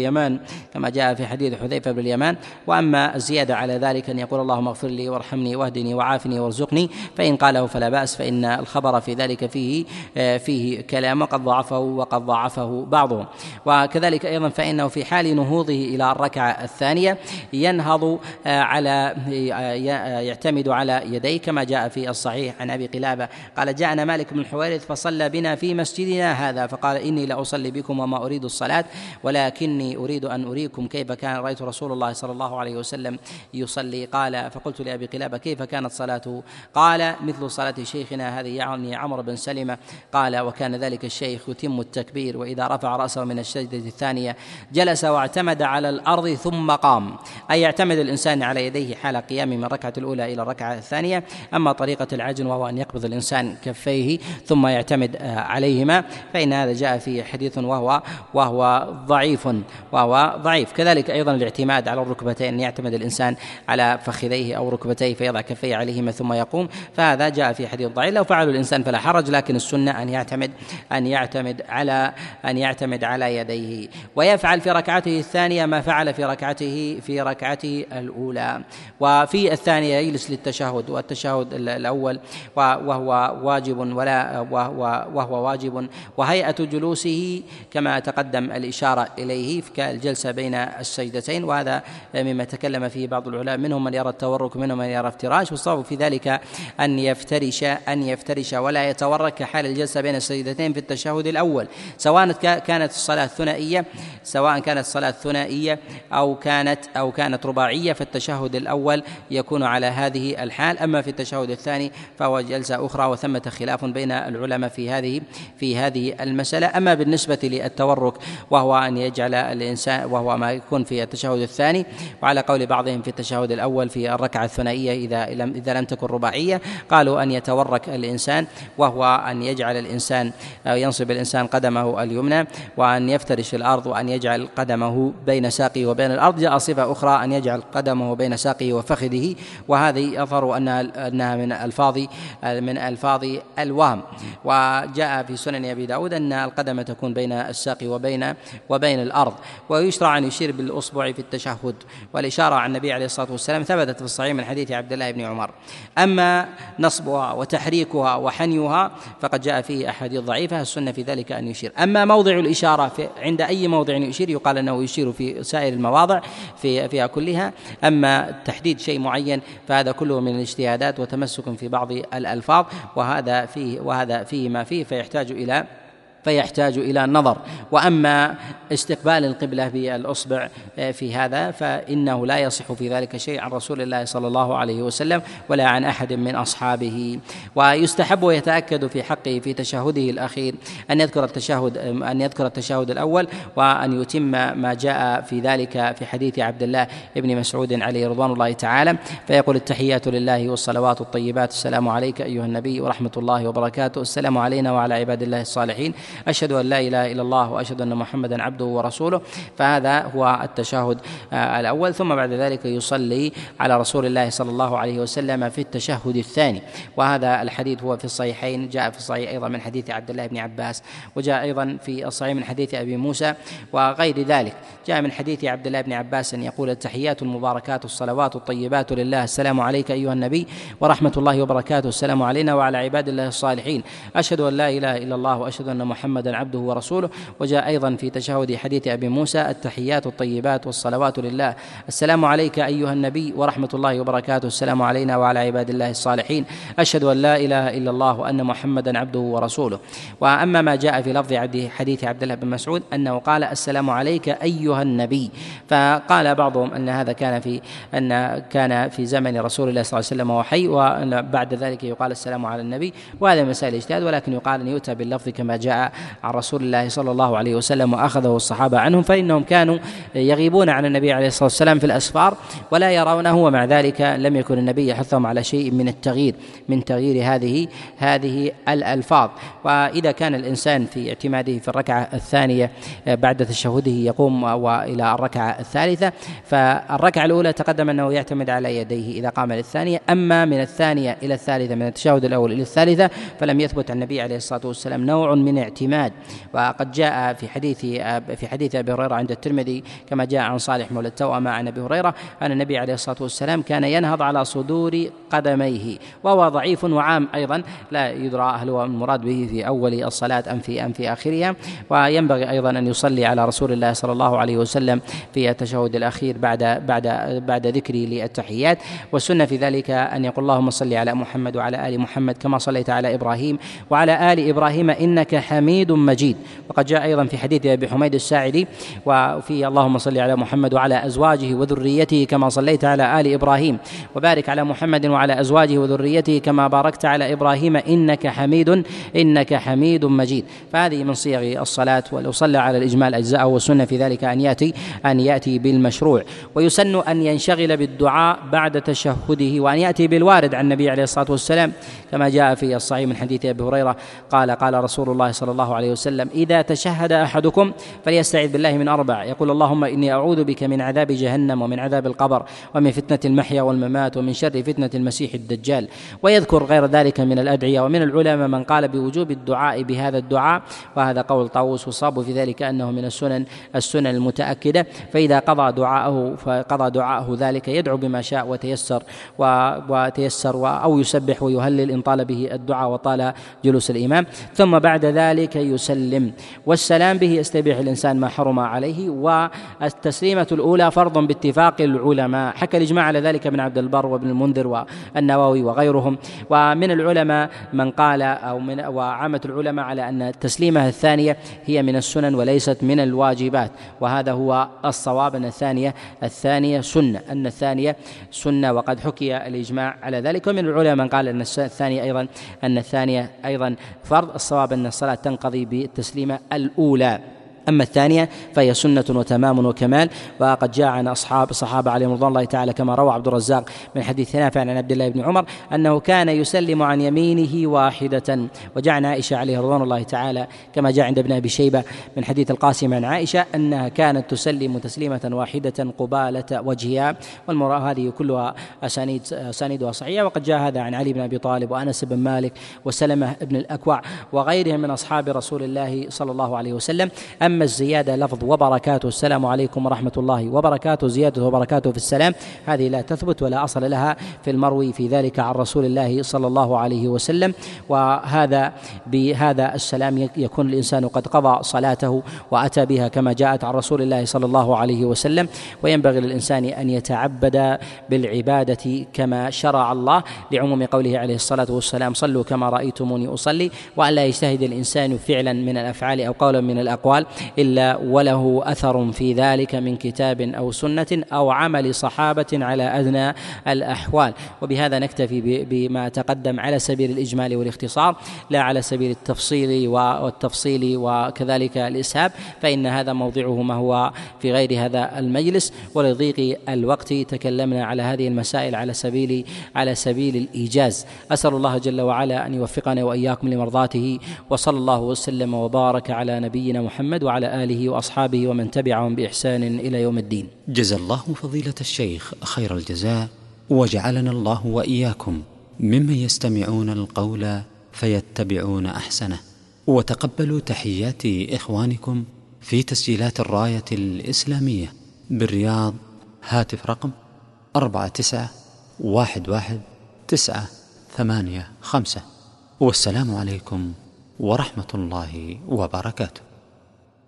بن اليمان. وأما الزيادة على ذلك أن يقول: اللهم اغفر لي وارحمني واهدني وعافني وارزقني، فإن قاله فلا بأس، فإن الخبر في ذلك فيه كلام وقد ضعفه بعضهم. وكذلك أيضا فإنه في حال نهوضه إلى الركعة الثانية ينهض يعتمد على يديه، كما جاء في الصحيح عن أبي قلابة قال: جاءنا مالك بن الحويرث فصلى بنا في مسجدنا هذا، فقال: إني لأصلي بكم وما أريد الصلاة، ولكني أريد أن أريكم كيف كان رأيت رسول الله صلى الله عليه وسلم يصلي. قال: فقلت لأبي قلابة: كيف كانت صلاته؟ قال: مثل صلاة شيخنا هذه، يعني عمرو بن سلمة. قال: وكان ذلك الشيخ يتم التكبير، وإذا رفع رأسه من السجدة الثانية جلس واعتمد على الأرض ثم قام، أي يعتمد الإنسان على يديه حال قيامه من الركعة الأولى إلى الركعة الثانية. أما طريقة العجن وهو أن يقبض الإنسان كفيه ثم يعتمد عليهما، فإن هذا جاء في حديث وهو ضعيف. كذلك أيضا الاعتماد على الركبتين، يعتمد الإنسان على فخذيه أو ركبتيه فيضع كفيه عليهما ثم يقوم، فهذا جاء في حديث ضعيف. لو فعل الإنسان فلا حرج، لكن السنة أن يعتمد على يديه، ويفعل في ركعته الثانية ما فعل في ركعته الأولى. وفي الثانية يجلس للتشهد، والتشهد الأول وهو واجب، وهيئة جلوسه كما تقدم الإشارة إليه كالجلسة بين السجدتين، وهذا مما تكلم فيه بعض العلماء، منهم من يرى التورك ومنهم من يرى افتراش. والصواب في ذلك أن يفترش ولا يتورك كحال الجلسة بين السجدتين في التشهد الأول، سواء كانت الصلاة ثنائية أو كانت رباعية، فالتشهد الأول يكون على هذه الحال. أما في التشهد الثاني فهو جلسة أخرى، وثمة خلاف بين العلماء في هذه المسألة. أما بالنسبة للتورك وهو أن يجعل الإنسان، وهو ما يكون في التشهد الثاني، وعلى قول بعضهم في التشهد الأول في الركعة الثنائية إذا لم تكن رباعية، قالوا أن يتورك الإنسان، وهو أن يجعل الإنسان أو ينصب الإنسان قدمه اليمنى، وأن يفترش الأرض، وأن يجعل قدمه بين ساقه وبين الأرض. جاء صفة أخرى أن يجعل قدمه بين ساقه وفخذه، وهذه أظهر أنها من ألفاظ الوهم. وجاء في سنن أبي داود أن القدم تكون بين الساق وبين الأرض. ويشرع أن يشير بالأصبع في التشهد، والإشارة عن النبي عليه الصلاة والسلام ثبتت في الصحيح من حديث عبد الله بن عمر. أما نصبها وتحريكها وحنيها فقد جاء فيه أحاديث ضعيفة، السنة في ذلك أن يشير. أما موضع الإشارة عند أي موضع يشير، يقال أنه يشير في سائر المواضع فيها كلها. أما تحديد شيء معين فهذا كله من الاجتهادات وتمسك في بعض الألفاظ، وهذا فيه ما فيه، فيحتاج فيحتاج إلى النظر. وأما استقبال القبلة بالأصبع في هذا فإنه لا يصح في ذلك شيء عن رسول الله صلى الله عليه وسلم ولا عن أحد من أصحابه. ويستحب ويتأكد في حقه في تشهده الأخير أن يذكر التشهد الأول وأن يتم ما جاء في ذلك في حديث عبد الله بن مسعود عليه رضوان الله تعالى، فيقول: التحيات لله والصلوات الطيبات، السلام عليك أيها النبي ورحمة الله وبركاته، السلام علينا وعلى عباد الله الصالحين، أشهد أن لا إله إلا الله وأشهد أن محمدا عبده ورسوله. فهذا هو التشهد الأول. ثم بعد ذلك يصلي على رسول الله صلى الله عليه وسلم في التشهد الثاني. وهذا الحديث هو في الصحيحين، جاء في الصحيح أيضا من حديث عبد الله بن عباس، وجاء أيضا في الصحيح من حديث أبي موسى وغير ذلك. جاء من حديث عبد الله بن عباس أن يقول: التحيات المباركات الصلوات الطيبات لله، السلام عليك أيها النبي ورحمة الله وبركاته، السلام علينا وعلى عباد الله الصالحين، أشهد أن لا إله إلا الله وأشهد أن محمدا عبده ورسوله. وجاء أيضا في تشهد حديث أبي موسى: التحيات الطيبات والصلوات لله، السلام عليك أيها النبي ورحمة الله وبركاته، السلام علينا وعلى عباد الله الصالحين، أشهد أن لا إله إلا الله وأن محمدا عبده ورسوله. وأما ما جاء في لفظ حديث عبد الله بن مسعود أنه قال: السلام عليك أيها النبي، فقال بعضهم أن هذا كان في زمن رسول الله صلى الله عليه وسلم وحي، وبعد ذلك يقال السلام على النبي، وهذا مسائل اجتهاد، ولكن يقال أن يؤتى باللفظ كما جاء عن رسول الله صلى الله عليه وسلم وأخذه الصحابة عنهم، فإنهم كانوا يغيبون عن النبي عليه الصلاة والسلام في الأسفار ولا يرونه، ومع ذلك لم يكن النبي يحثهم على شيء من تغيير هذه الألفاظ. وإذا كان الإنسان في اعتماده في الركعة الثانية بعد تشهده يقوم وإلى الركعة الثالثة، فالركعة الأولى تقدم أنه يعتمد على يديه إذا قام للثانية، أما من الثانية إلى الثالثة، من التشهد الأول إلى الثالثة، فلم يثبت عن النبي عليه الصلاة والسلام نوع من اعتماد. وقد جاء في حديث أبي هريرة عند الترمذي كما جاء عن صالح مولى التوأمة عن أبي هريرة أن النبي عليه الصلاة والسلام كان ينهض على صدور قدميه، وهو ضعيف وعام أيضا، لا يدرى هل هو المراد به في أول الصلاة أم في آخرها. وينبغي أيضا أن يصلي على رسول الله صلى الله عليه وسلم في التشهد الأخير بعد ذكره للتحيات. والسنة في ذلك أن يقول: اللهم صل على محمد وعلى آل محمد كما صليت على إبراهيم وعلى آل إبراهيم إنك حميد مجيد. وقد جاء أيضا في حديث أبي حميد الساعدي وفي: اللهم صل على محمد وعلى أزواجه وذريته كما صليت على آل إبراهيم وبارك على محمد وعلى أزواجه وذريته كما باركت على إبراهيم إنك حميد مجيد. فهذه من صيغ الصلاة، ولو صلى على الإجمال أجزاءه، والسنة في ذلك أن يأتي بالمشروع. ويسن أن ينشغل بالدعاء بعد تشهده، وأن يأتي بالوارد عن النبي عليه الصلاة والسلام كما جاء في الصحيح من حديث أبي هريرة قال رسول الله صلى الله عليه وسلم: إذا تشهد أحدكم فليستعذ بالله من 4، يقول: اللهم إني أعوذ بك من عذاب جهنم ومن عذاب القبر ومن فتنة المحيا والممات ومن شر فتنة المسيح الدجال. ويذكر غير ذلك من الأدعية. ومن العلماء من قال بوجوب الدعاء بهذا الدعاء، وهذا قول طاووس، والصواب في ذلك أنه من السنن المتأكدة. فإذا قضى دعاءه ذلك يدعو بما شاء وتيسر أو يسبح ويهلل إن طال به الدعاء وطال جلوس الإمام، ثم بعد ذلك يسلم. والسلام به يستبيح الإنسان ما حرم عليه. والتسليمة الأولى فرض باتفاق العلماء، حكى الإجماع على ذلك من عبد البر وابن المنذر والنووي وغيرهم. ومن العلماء من قال وعامة العلماء على أن التسليمة الثانية هي من السنن وليست من الواجبات، وهذا هو الصواب، أن الثانية سنة، وقد حكي الإجماع على ذلك. ومن العلماء من قال أن الثانية أيضا فرض. الصواب أن الصلاة تنقضي بالتسليمة الأولى، أما الثانية فهي سنة وتمام وكمال. وقد جاء عن الصحابة عليهم رضوان الله تعالى كما روى عبد الرزاق من حديث نافع عن عبد الله بن عمر أنه كان يسلم عن يمينه واحدة. وجاء عن عائشة عليه رضوان الله تعالى كما جاء عند ابن أبي شيبة من حديث القاسم عن عائشة أنها كانت تسلم تسليمة واحدة قبالة وجهها. والمراد هذه كلها أسانيدها صحيحة. وقد جاء هذا عن علي بن أبي طالب وأنس بن مالك وسلمة بن الأكوع وغيرهم من أصحاب رسول الله صلى الله عليه وسلم. أما الزيادة لفظ وبركاته السلام عليكم ورحمة الله وبركاته، زيادة وبركاته في السلام هذه لا تثبت ولا أصل لها في المروي في ذلك عن رسول الله صلى الله عليه وسلم. وهذا بهذا السلام يكون الإنسان قد قضى صلاته وأتى بها كما جاءت عن رسول الله صلى الله عليه وسلم. وينبغي للإنسان أن يتعبد بالعبادة كما شرع الله، لعموم قوله عليه الصلاة والسلام صلوا كما رأيتموني أصلي، وأن لا يجتهد الإنسان فعلا من الأفعال أو قولا من الأقوال إلا وله أثر في ذلك من كتاب أو سنة أو عمل صحابة على أدنى الأحوال. وبهذا نكتفي بما تقدم على سبيل الإجمال والاختصار، لا على سبيل التفصيل وكذلك الإسهاب، فإن هذا موضعه ما هو في غير هذا المجلس. ولضيق الوقت تكلمنا على هذه المسائل على سبيل الإيجاز. أسأل الله جل وعلا أن يوفقنا وإياكم لمرضاته، وصلى الله وسلم وبارك على نبينا محمد وعلى آله وأصحابه ومن تبعهم بإحسان إلى يوم الدين. جزا الله فضيلة الشيخ خير الجزاء، وجعلنا الله وإياكم ممن يستمعون القول فيتبعون أحسنه. وتقبلوا تحيات إخوانكم في تسجيلات الراية الإسلامية بالرياض، هاتف رقم 49111985. والسلام عليكم ورحمة الله وبركاته.